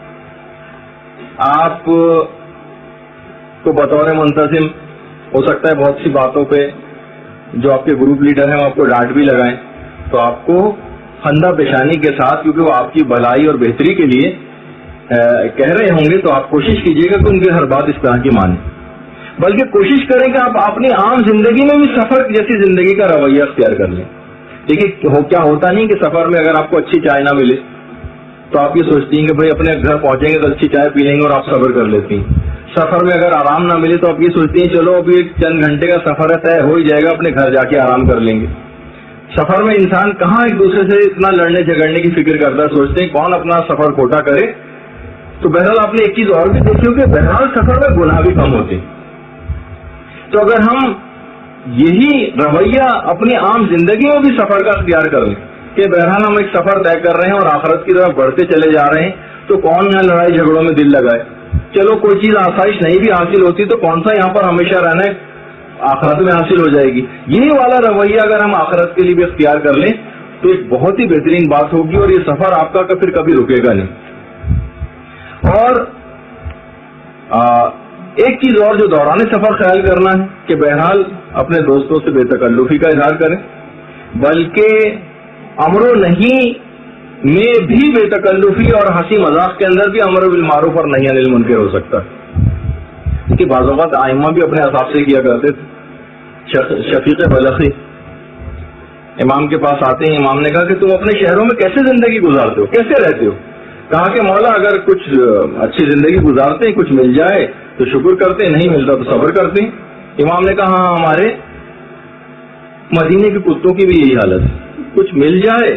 آپ کو بطور منتظم ہو سکتا ہے بہت سی باتوں پہ جو آپ کے گروپ لیڈر ہیں وہ آپ کو ڈانٹ بھی لگائیں, تو آپ کو خندہ پیشانی کے ساتھ, کیونکہ وہ آپ کی بھلائی اور بہتری کے لیے کہہ رہے ہوں گے, تو آپ کوشش کیجیے گا کہ ان کی ہر بات اس طرح کی مانیں. بلکہ کوشش کریں کہ آپ اپنی عام زندگی میں بھی سفر جیسی زندگی کا رویہ اختیار کر لیں. دیکھیے, کیا ہوتا نہیں کہ سفر میں اگر آپ کو اچھی چائے نہ ملے تو آپ یہ سوچتی ہیں کہ بھائی اپنے گھر پہنچیں گے تو اچھی چائے پی لیں گے, اور آپ صبر کر لیتی ہیں. سفر میں اگر آرام نہ ملے تو آپ یہ سوچتی ہیں چلو ابھی ایک چند گھنٹے کا سفر ہے, طے ہو ہی جائے گا, اپنے گھر جا کے آرام کر لیں گے. سفر میں انسان کہاں ایک دوسرے سے اتنا لڑنے جھگڑنے کی فکر کرتا ہے, سوچتے ہیں کون اپنا سفر کھوٹا کرے. تو بہرحال آپ نے ایک چیز اور بھی دیکھی ہو کہ بہرحال سفر میں گناہ بھی کم ہوتے. تو اگر ہم یہی رویہ اپنی عام زندگی میں بھی سفر کا اختیار کر لیں کہ بہرحال ہم ایک سفر طے کر رہے ہیں اور آخرت کی طرف بڑھتے چلے جا رہے ہیں, تو کون یہاں لڑائی جھگڑوں میں دل لگائے. چلو کوئی چیز آسائش نہیں بھی حاصل ہوتی تو کون سا یہاں پر ہمیشہ رہنا ہے, آخرت میں حاصل ہو جائے گی. یہی والا رویہ اگر ہم آخرت کے لیے بھی اختیار کر لیں تو ایک بہت ہی بہترین بات ہوگی, اور یہ سفر آپ کا پھر کبھی رکے گا نہیں. اور ایک چیز اور جو دوران سفر خیال کرنا ہے کہ بہرحال اپنے دوستوں سے بے تکلفی کا اظہار کریں, بلکہ امر و نہیں میں بھی بے تکلفی اور ہنسی مذاق کے اندر بھی امر بالمعروف اور نہی عن المنکر ہو سکتا ہے. کہ بعض اوقات ائمہ بھی اپنے حساب سے کیا کرتے تھے. شفیق بلخی امام کے پاس آتے ہیں, امام نے کہا کہ تم اپنے شہروں میں کیسے زندگی گزارتے ہو, کیسے رہتے ہو؟ کہا کہ مولا اگر کچھ اچھی زندگی گزارتے ہیں, کچھ مل جائے تو شکر کرتے ہیں, نہیں ملتا تو صبر کرتے ہیں. امام نے کہا ہاں ہمارے مدینے کے کتوں کی بھی یہی حالت ہے, کچھ مل جائے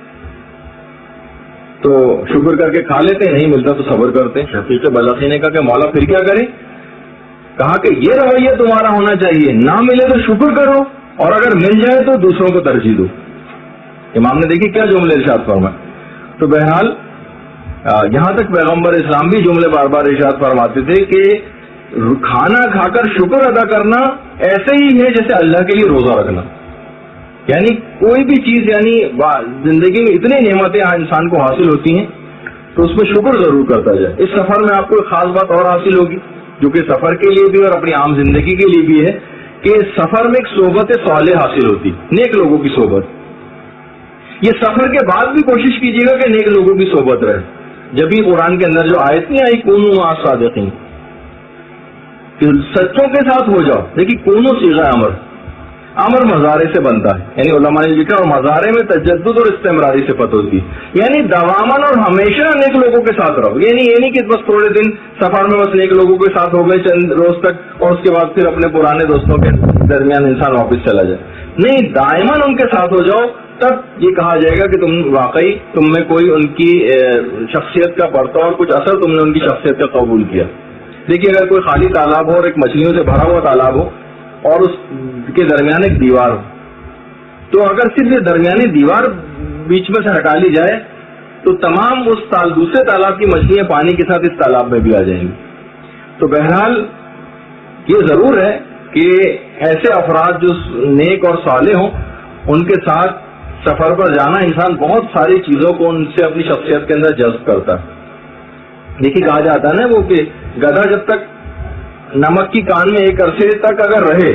تو شکر کر کے کھا لیتے ہیں, نہیں ملتا تو صبر کرتے ہیں. شفیق بلخی نے کہا کہ مولا پھر کیا کریں؟ کہا کہ یہ رویہ تمہارا ہونا چاہیے, نہ ملے تو شکر کرو, اور اگر مل جائے تو دوسروں کو ترجیح دو. امام نے دیکھی کیا جملے ارشاد فرمائے. تو بہرحال یہاں تک پیغمبر اسلام بھی جملے بار بار ارشاد فرماتے تھے کہ کھانا کھا کر شکر ادا کرنا ایسے ہی ہے جیسے اللہ کے لیے روزہ رکھنا. یعنی کوئی بھی چیز, یعنی زندگی میں اتنی نعمتیں انسان کو حاصل ہوتی ہیں تو اس میں شکر ضرور کرتا جائے. اس سفر میں آپ کو ایک خاص بات اور حاصل ہوگی جو کہ سفر کے لیے بھی اور اپنی عام زندگی کے لیے بھی ہے, کہ سفر میں ایک صحبت صالح حاصل ہوتی, نیک لوگوں کی صحبت. یہ سفر کے بعد بھی کوشش کیجیے گا کہ نیک لوگوں کی صحبت رہے. جب بھی قرآن کے اندر جو آیت نہیں آئی کونوا مع الصادقین, کہ سچوں کے ساتھ ہو جاؤ. دیکھیے کونو صیغہ امر مظاہرے سے بنتا ہے, یعنی علماء نے لکھا اور مظاہرے میں تجدد اور استمراری صفت ہوتی ہے, یعنی دواما اور ہمیشہ نیک لوگوں کے ساتھ رہو. یعنی یہ نہیں کہ بس تھوڑے دن سفر میں بس نیک لوگوں کے ساتھ ہو گئے چند روز تک, اور اس کے بعد پھر اپنے پرانے دوستوں کے درمیان انسان واپس چلا جائے. نہیں, دائماً ان کے ساتھ ہو جاؤ, تب یہ کہا جائے گا کہ تم واقعی تم میں کوئی ان کی شخصیت کا پرتو اور کچھ اثر تم نے ان کی شخصیت کا قبول کیا. دیکھیے اگر کوئی خالی تالاب ہو اور ایک مچھلیوں سے بھرا ہوا تالاب ہو اور اس کے درمیان ایک دیوار ہو, تو اگر صرف یہ درمیانی دیوار بیچ میں سے ہٹا لی جائے تو تمام اس دوسرے تالاب کی مچھلیاں پانی کے ساتھ اس تالاب میں بھی آ جائیں گی. تو بہرحال یہ ضرور ہے کہ ایسے افراد جو نیک اور صالح ہوں ان کے ساتھ سفر پر جانا انسان بہت ساری چیزوں کو ان سے اپنی شخصیت کے اندر جذب کرتا ہے. دیکھیے کہا جاتا ہے نا وہ کہ گدھا جب تک نمک کی کان میں ایک عرصے تک اگر رہے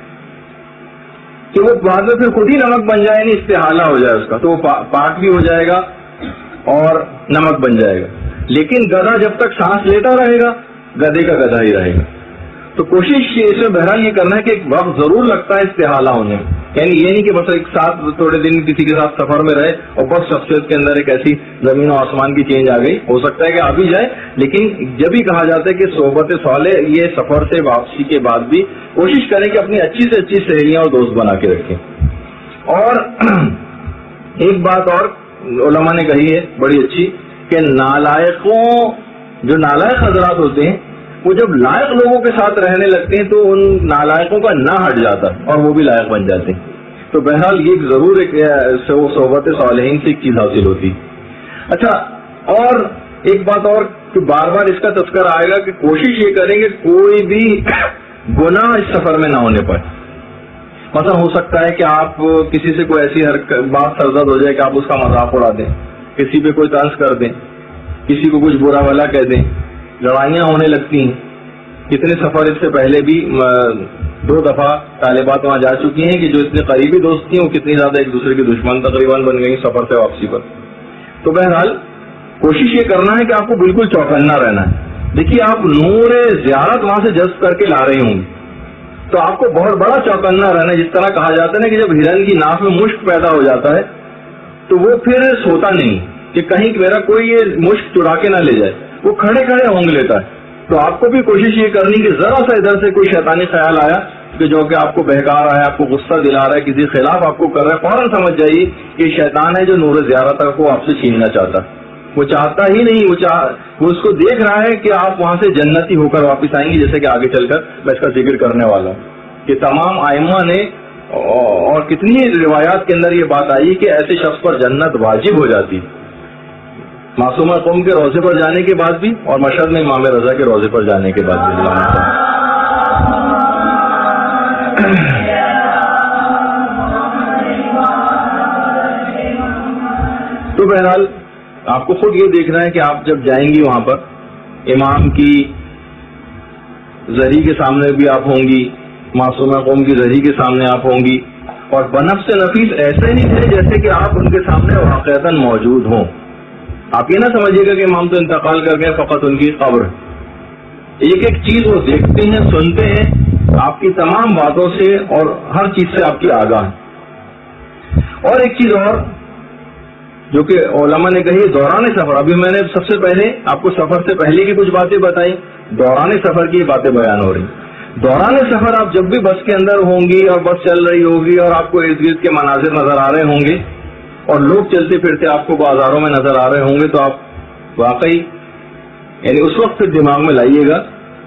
کہ وہ بعد میں پھر خود ہی نمک بن جائے, نہیں استحالہ ہو جائے اس کا, تو وہ پاک بھی ہو جائے گا اور نمک بن جائے گا. لیکن گدھا جب تک سانس لیتا رہے گا گدھے کا گدھا ہی رہے گا. تو کوشش اس میں بہرحال یہ کرنا ہے کہ ایک وقت ضرور لگتا ہے استحالہ ہونے میں, یعنی یہ نہیں کہ بس ایک ساتھ تھوڑے دن کسی کے ساتھ سفر میں رہے اور بس شخصیت کے اندر ایک ایسی زمین و آسمان کی چینج آ گئی. ہو سکتا ہے کہ آ بھی جائے, لیکن جب بھی کہا جاتا ہے کہ صحبت صالح یہ سفر سے واپسی کے بعد بھی کوشش کریں کہ اپنی اچھی سے اچھی سہیلیاں اور دوست بنا کے رکھیں. اور ایک بات اور علماء نے کہی ہے بڑی اچھی کہ نالائقوں, جو نالائق حضرات ہوتے ہیں وہ جب لائق لوگوں کے ساتھ رہنے لگتے ہیں تو ان نالائقوں کا نہ ہٹ جاتا اور وہ بھی لائق بن جاتے ہیں. تو بہرحال یہ ضرور ایک صحبت صالحین سے ایک چیز حاصل ہوتی. اچھا, اور ایک بات اور کہ بار بار اس کا تذکرہ آئے گا کہ کوشش یہ کریں کہ کوئی بھی گناہ اس سفر میں نہ ہونے پائے. مثلا ہو سکتا ہے کہ آپ کسی سے کوئی ایسی بات سرزد ہو جائے کہ آپ اس کا مذاق اڑا دیں, کسی پہ کوئی طنز کر دیں, کسی کو کچھ برا بھلا کہہ دیں, لڑائیاں ہونے لگتی ہیں. کتنے سفر اس سے پہلے بھی 2 دفعہ طالبات وہاں جا چکی ہیں کہ جو اتنے قریبی دوست تھیں وہ کتنی زیادہ ایک دوسرے کی دشمن تقریباً بن گئی سفر سے واپسی پر. تو بہرحال کوشش یہ کرنا ہے کہ آپ کو بالکل چوکنا رہنا ہے. دیکھیے آپ نور زیارت وہاں سے جذب کر کے لا رہی ہوں گی تو آپ کو بہت بڑا چوکنا رہنا ہے. جس طرح کہا جاتا ہے نا کہ جب ہرن کی ناک میں مشک پیدا ہو جاتا ہے تو وہ پھر سوتا نہیں کہ کہیں میرا کوئی یہ مشک چرا کے نہ لے جائے, وہ کھڑے کھڑے ہونگ لیتا ہے. تو آپ کو بھی کوشش یہ کرنی کہ ذرا سا ادھر سے کوئی شیطانی خیال آیا کہ جو کہ آپ کو بہکا رہا ہے, آپ کو غصہ دلا رہا ہے, کسی خلاف آپ کو کر رہا ہے, فوراً سمجھ جائیے کہ شیطان ہے جو نور زیارت کو آپ سے چھیننا چاہتا ہے. وہ چاہتا ہی نہیں, وہ اس کو دیکھ رہا ہے کہ آپ وہاں سے جنتی ہو کر واپس آئیں گے. جیسے کہ آگے چل کر میں اس کا ذکر کرنے والا ہوں کہ تمام ائمہ نے اور کتنی روایات کے اندر یہ بات آئی کہ ایسے شخص پر جنت واجب ہو جاتی معصومہ قوم کے روضے پر جانے کے بعد بھی اور مشہد میں امام رضا کے روضے پر جانے کے بعد بھی. تو بہرحال آپ کو خود یہ دیکھنا ہے کہ آپ جب جائیں گی وہاں پر امام کی زری کے سامنے بھی آپ ہوں گی, معصومہ قوم کی زری کے سامنے آپ ہوں گی, اور بنفس نفیس ایسے نہیں تھے جیسے کہ آپ ان کے سامنے واقعتاً موجود ہوں. آپ یہ نہ سمجھیے گا کہ امام تو انتقال کر گئے فقط ان کی قبر. ایک ایک چیز وہ دیکھتے ہیں, سنتے ہیں, آپ کی تمام باتوں سے اور ہر چیز سے آپ کی آگاہ ہے. اور ایک چیز اور جو کہ علماء نے کہی دوران سفر, ابھی میں نے سب سے پہلے آپ کو سفر سے پہلے کی کچھ باتیں بتائی, دوران سفر کی باتیں بیان ہو رہی. دوران سفر آپ جب بھی بس کے اندر ہوں گی اور بس چل رہی ہوگی اور آپ کو ارد گرد کے مناظر نظر آ رہے ہوں گے اور لوگ چلتے پھرتے آپ کو بازاروں میں نظر آ رہے ہوں گے, تو آپ واقعی یعنی اس وقت پھر دماغ میں لائیے گا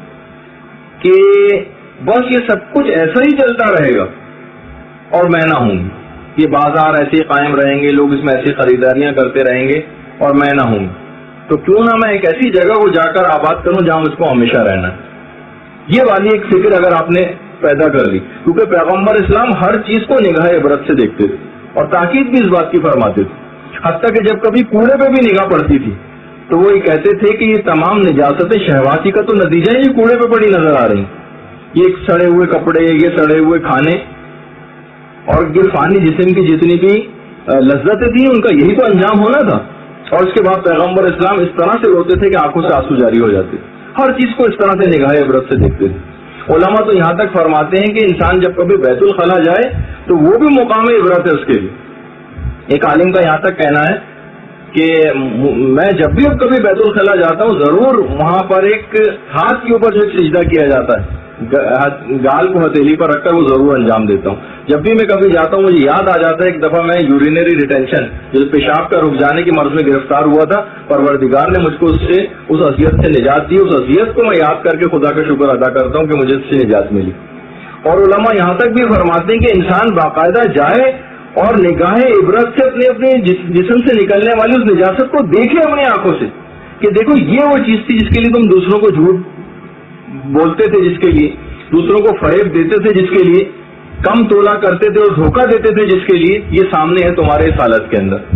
کہ بس یہ سب کچھ ایسا ہی چلتا رہے گا اور میں نہ ہوں گی. یہ بازار ایسے ہی قائم رہیں گے, لوگ اس میں ایسی خریداریاں کرتے رہیں گے اور میں نہ ہوں گی. تو کیوں نہ میں ایک ایسی جگہ کو جا کر آباد کروں جہاں اس کو ہمیشہ رہنا ہے. یہ والی ایک فکر اگر آپ نے پیدا کر لی, کیونکہ پیغمبر اسلام ہر چیز کو نگاہ عبرت سے دیکھتے تھے اور تاکید بھی اس بات کی فرماتے تھے. حتیٰ کہ جب کبھی کوڑے پہ بھی نگاہ پڑتی تھی تو وہ یہ کہتے تھے کہ یہ تمام نجاستیں شہواتی کا تو نتیجہ ہے, یہ کوڑے پہ پڑی نظر آ رہی. یہ سڑے ہوئے کپڑے, یہ سڑے ہوئے کھانے اور یہ فانی جسم کی جتنی بھی لذتیں تھیں ان کا یہی تو انجام ہونا تھا. اور اس کے بعد پیغمبر اسلام اس طرح سے روتے تھے کہ آنکھوں سے آنسو جاری ہو جاتے. ہر چیز کو اس طرح سے نگاہ عبرت سے دیکھتے تھے. علماء تو یہاں تک فرماتے ہیں کہ انسان جب کبھی بیت الخلا جائے تو وہ بھی مقام عبرت ہے اس کے لیے. ایک عالم کا یہاں تک کہنا ہے کہ میں جب بھی اب کبھی بیت الخلا جاتا ہوں ضرور وہاں پر ایک ہاتھ کے اوپر جو سجدہ کیا جاتا ہے گال کو ہتھیلی پر رکھ کر وہ ضرور انجام دیتا ہوں. جب بھی میں کبھی جاتا ہوں مجھے یاد آ جاتا ہے ایک دفعہ میں یورینری ریٹینشن جو پیشاب کا رک جانے کی مرض میں گرفتار ہوا تھا, پروردگار نے مجھ کو اس اذیت سے نجات دی. اس اذیت کو میں یاد کر کے خدا کا شکر ادا کرتا ہوں کہ مجھے اس سے نجات ملی. اور علماء یہاں تک بھی فرماتے ہیں کہ انسان باقاعدہ جائے اور نگاہ عبرت سے اپنے جسم سے نکلنے والی اس نجاست کو دیکھے اپنی آنکھوں سے کہ دیکھو یہ وہ چیز تھی جس کے لیے تم دوسروں کو جھوٹ بولتے تھے, جس کے لیے دوسروں کو فریب دیتے تھے, جس کے لیے کم تولا کرتے تھے اور دھوکہ دیتے تھے جس کے لیے، یہ سامنے ہے تمہارے اس حالت کے اندر۔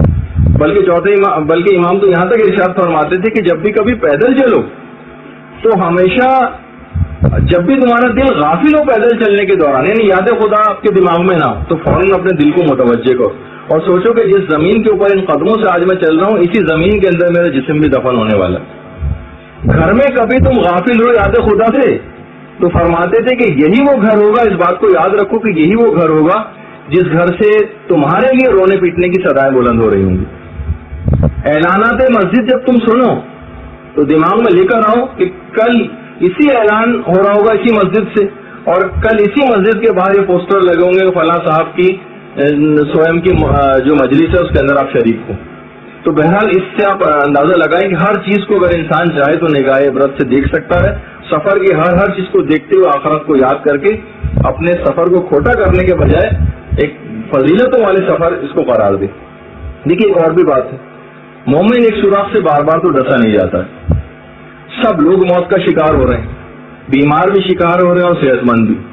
بلکہ امام تو یہاں تک ارشاد فرماتے تھے کہ جب بھی کبھی پیدل چلو تو ہمیشہ جب بھی تمہارا دل غافل ہو پیدل چلنے کے دوران، یعنی یاد خدا آپ کے دماغ میں نہ ہو، تو فوراً اپنے دل کو متوجہ کرو اور سوچو کہ جس زمین کے اوپر ان قدموں سے آج میں چل رہا ہوں، اسی زمین کے اندر میرا جسم بھی دفن ہونے والا ہے۔ گھر میں کبھی تم غافل ہو یاد خدا سے تو فرماتے تھے کہ یہی وہ گھر ہوگا، اس بات کو یاد رکھو کہ یہی وہ گھر ہوگا جس گھر سے تمہارے لیے رونے پیٹنے کی صدائیں بلند ہو رہی ہوں گی۔ اعلانات مسجد جب تم سنو تو دماغ میں لے کر آؤ کہ کل اسی اعلان ہو رہا ہوگا اسی مسجد سے، اور کل اسی مسجد کے باہر یہ پوسٹر لگے ہوں گے فلاں صاحب کی سوئم کی جو مجلس ہے اس کے اندر آپ شریک ہوں۔ تو بہرحال اس سے آپ اندازہ لگائیں کہ ہر چیز کو اگر انسان چاہے تو نگاہ عبرت سے دیکھ سکتا ہے۔ سفر کی ہر چیز کو دیکھتے ہوئے آخرت کو یاد کر کے اپنے سفر کو کھوٹا کرنے کے بجائے ایک فضیلتوں والے سفر اس کو قرار دے۔ دیکھیے ایک اور بھی بات ہے، مومن ایک سوراخ سے بار بار تو ڈسا نہیں جاتا ہے۔ سب لوگ موت کا شکار ہو رہے ہیں، بیمار بھی شکار ہو رہے ہیں اور صحت مند بھی،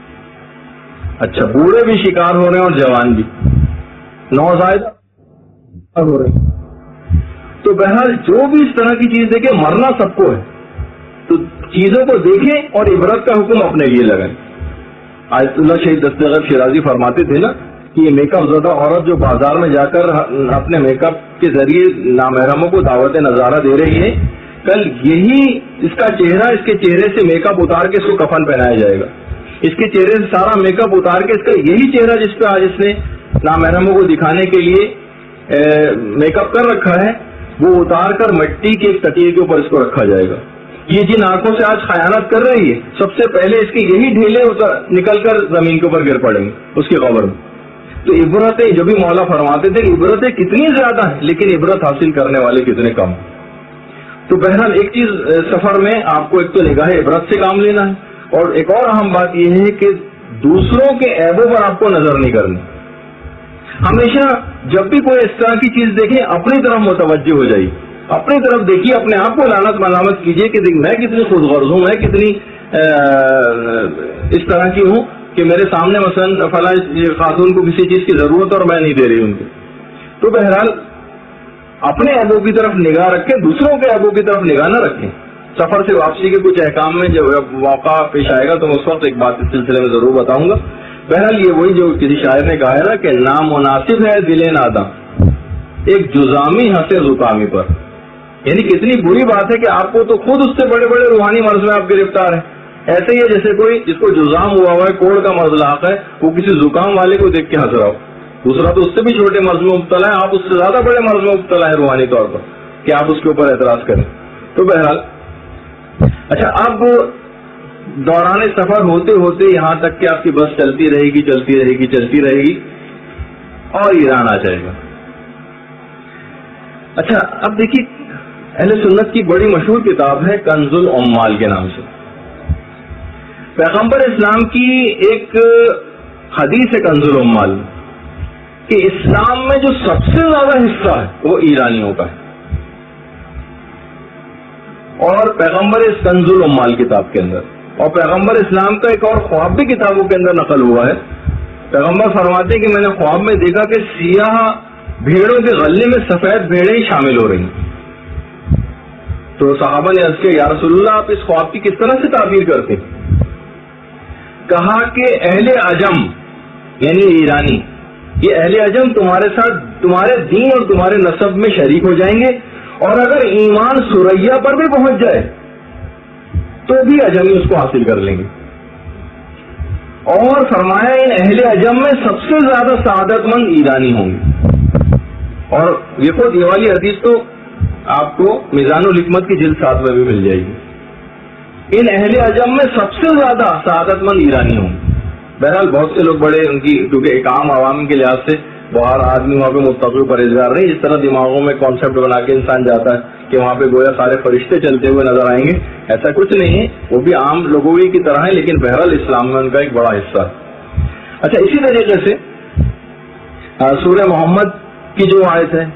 اچھا بوڑھے بھی شکار ہو رہے ہیں اور جوان بھی، نوزائیدہ ہو رہے ہیں۔ تو بہرحال جو بھی اس طرح کی چیز دیکھے، مرنا سب کو ہے، تو چیزوں کو دیکھیں اور عبرت کا حکم اپنے لیے لگائیں۔ آیت اللہ شہید دستگیر شیرازی فرماتے تھے نا کہ یہ میک اپ زدہ عورت جو بازار میں جا کر اپنے میک اپ کے ذریعے نامحرموں کو دعوت نظارہ دے رہی ہے، کل یہی اس کا چہرہ، اس کے چہرے سے میک اپ اتار کے اس کو کفن پہنایا جائے گا، اس کے چہرے سے سارا میک اپ اتار کے اس کا یہی چہرہ جس پہ آج اس نے نامحرموں کو دکھانے کے لیے میک اپ کر رکھا ہے، وہ اتار کر مٹی کے ایک تکیے کے اوپر اس کو رکھا جائے گا۔ یہ جن آنکھوں سے آج خیانت کر رہی ہے، سب سے پہلے اس کے یہی ڈھیلے نکل کر زمین کے اوپر گر پڑیں گے اس کی قبر میں۔ تو عبرتیں جو بھی مولا فرماتے تھے عبرتیں کتنی زیادہ ہیں لیکن عبرت حاصل کرنے والے کتنے کم۔ تو بہرحال ایک چیز سفر میں آپ کو ایک تو نگاہ عبرت سے کام لینا ہے، اور ایک اور اہم بات یہ ہے کہ دوسروں کے عیبوں پر آپ کو نظر نہیں کرنی۔ ہمیشہ جب بھی کوئی اس طرح کی چیز دیکھیں اپنی طرف متوجہ ہو جائیے، اپنی طرف دیکھیے، اپنے آپ کو لعنت ملامت کیجیے کہ دیکھ میں کتنی خود غرض ہوں، میں کتنی اس طرح کی ہوں کہ میرے سامنے مثلا فلاں خاتون کو کسی چیز کی ضرورت ہے اور میں نہیں دے رہی ان کو۔ تو بہرحال اپنے عیبوں کی طرف نگاہ رکھیں، دوسروں کے عیبوں کی طرف نگاہ نہ رکھیں۔ سفر سے واپسی کے کچھ احکام میں جب موقع پیش آئے گا تو میں اس وقت ایک بات اس سلسلے میں ضرور بتاؤں گا۔ بہرحال یہ وہی جو کسی شاعر نے کہا ہے نا کہ نامناسب ہے دل ناداں ایک جزامی ہنسے زکامی پر، یعنی کتنی بری بات ہے کہ آپ کو تو خود اس سے بڑے بڑے روحانی مرض میں آپ گرفتار ہیں۔ ایسے ہی ہے جیسے کوئی جس کو جزام ہوا ہوا ہے، کوڑ کا مرض لاحق ہے، وہ کسی زکام والے کو دیکھ کے ہنس رہا ہو، دوسرا تو اس سے بھی چھوٹے مرض میں مبتلا ہے، آپ اس سے زیادہ بڑے مرض میں مبتلا ہے روحانی طور پر کہ آپ اس کے اوپر اعتراض کریں۔ تو بہرحال اچھا، اب دوران سفر ہوتے ہوتے یہاں تک کہ آپ کی بس چلتی رہے گی چلتی رہے گی چلتی رہے گی اور ایران آ جائے گا۔ اچھا اب دیکھیے اہل سنت کی بڑی مشہور کتاب ہے کنز العمال کے نام سے، پیغمبر اسلام کی ایک حدیث ہے کنز العمال کہ اسلام میں جو سب سے زیادہ حصہ ہے وہ ایرانیوں کا ہے، اور پیغمبر اس کنز العمال کتاب کے اندر، اور پیغمبر اسلام کا ایک اور خواب بھی کتابوں کے اندر نقل ہوا ہے۔ پیغمبر فرماتے ہیں کہ میں نے خواب میں دیکھا کہ سیاہ بھیڑوں کے غلے میں سفید بھیڑیں ہی شامل ہو رہی ہیں۔ تو صحابہ نے عرض کیا یا رسول اللہ آپ اس خواب کی کس طرح سے تعبیر کرتے ہیں؟ کہا کہ اہل عجم یعنی ایرانی، یہ اہل عجم تمہارے ساتھ تمہارے دین اور تمہارے نسب میں شریک ہو جائیں گے، اور اگر ایمان سوریا پر بھی پہنچ جائے تو بھی عجمی اس کو حاصل کر لیں گے۔ اور فرمایا ان اہل عجم میں سب سے زیادہ سعادت مند ایرانی ہوں گے، اور یہ خود یہ والی حدیث تو آپ کو میزان الحکمت کی جلد 7 میں بھی مل جائے گی۔ ان اہل عجم میں سب سے زیادہ سعادت مند ایرانی ہوں گے۔ بہرحال بہت سے لوگ بڑے ان کی کیونکہ ایک عام عوام کے لحاظ سے باہر آدمی وہاں پہ متقی پرہیزگار نہیں، جس طرح دماغوں میں کانسیپٹ بنا کے انسان جاتا ہے کہ وہاں پہ گویا سارے فرشتے چلتے ہوئے نظر آئیں گے، ایسا کچھ نہیں ہے، وہ بھی عام لوگوں کی طرح ہے، لیکن بہرحال اسلام میں ان کا ایک بڑا حصہ ہے۔ اچھا اسی طریقے سے سورہ محمد کی جو آیت ہے،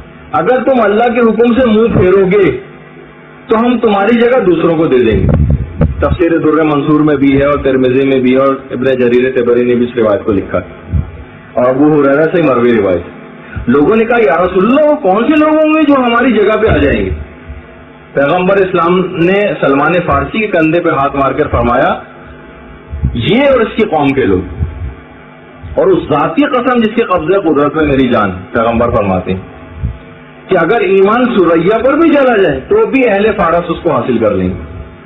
اگر تم اللہ کے حکم سے منہ پھیرو گے تو ہم تمہاری جگہ دوسروں کو دے دیں گے۔ تفسیر در منصور میں بھی ہے اور ترمذی میں بھی ہے اور ابن جریر طبری نے بھی اس روایت کو لکھا اور ابو ہریرہ سے مروی روایت. لوگوں نے کہا یا رسول اللہ وہ کون سے لوگ ہوں گے جو ہماری جگہ پہ آ جائیں گے؟ پیغمبر اسلام نے سلمان فارسی کے کندھے پہ ہاتھ مار کر فرمایا یہ اور اس کی قوم کے لوگ، اور اس ذاتی قسم جس کے قبضے قدرت میں میری جان، پیغمبر فرماتے ہیں کہ اگر ایمان سریا پر بھی چلا جائے تو بھی اہل فارس اس کو حاصل کر لیں گے.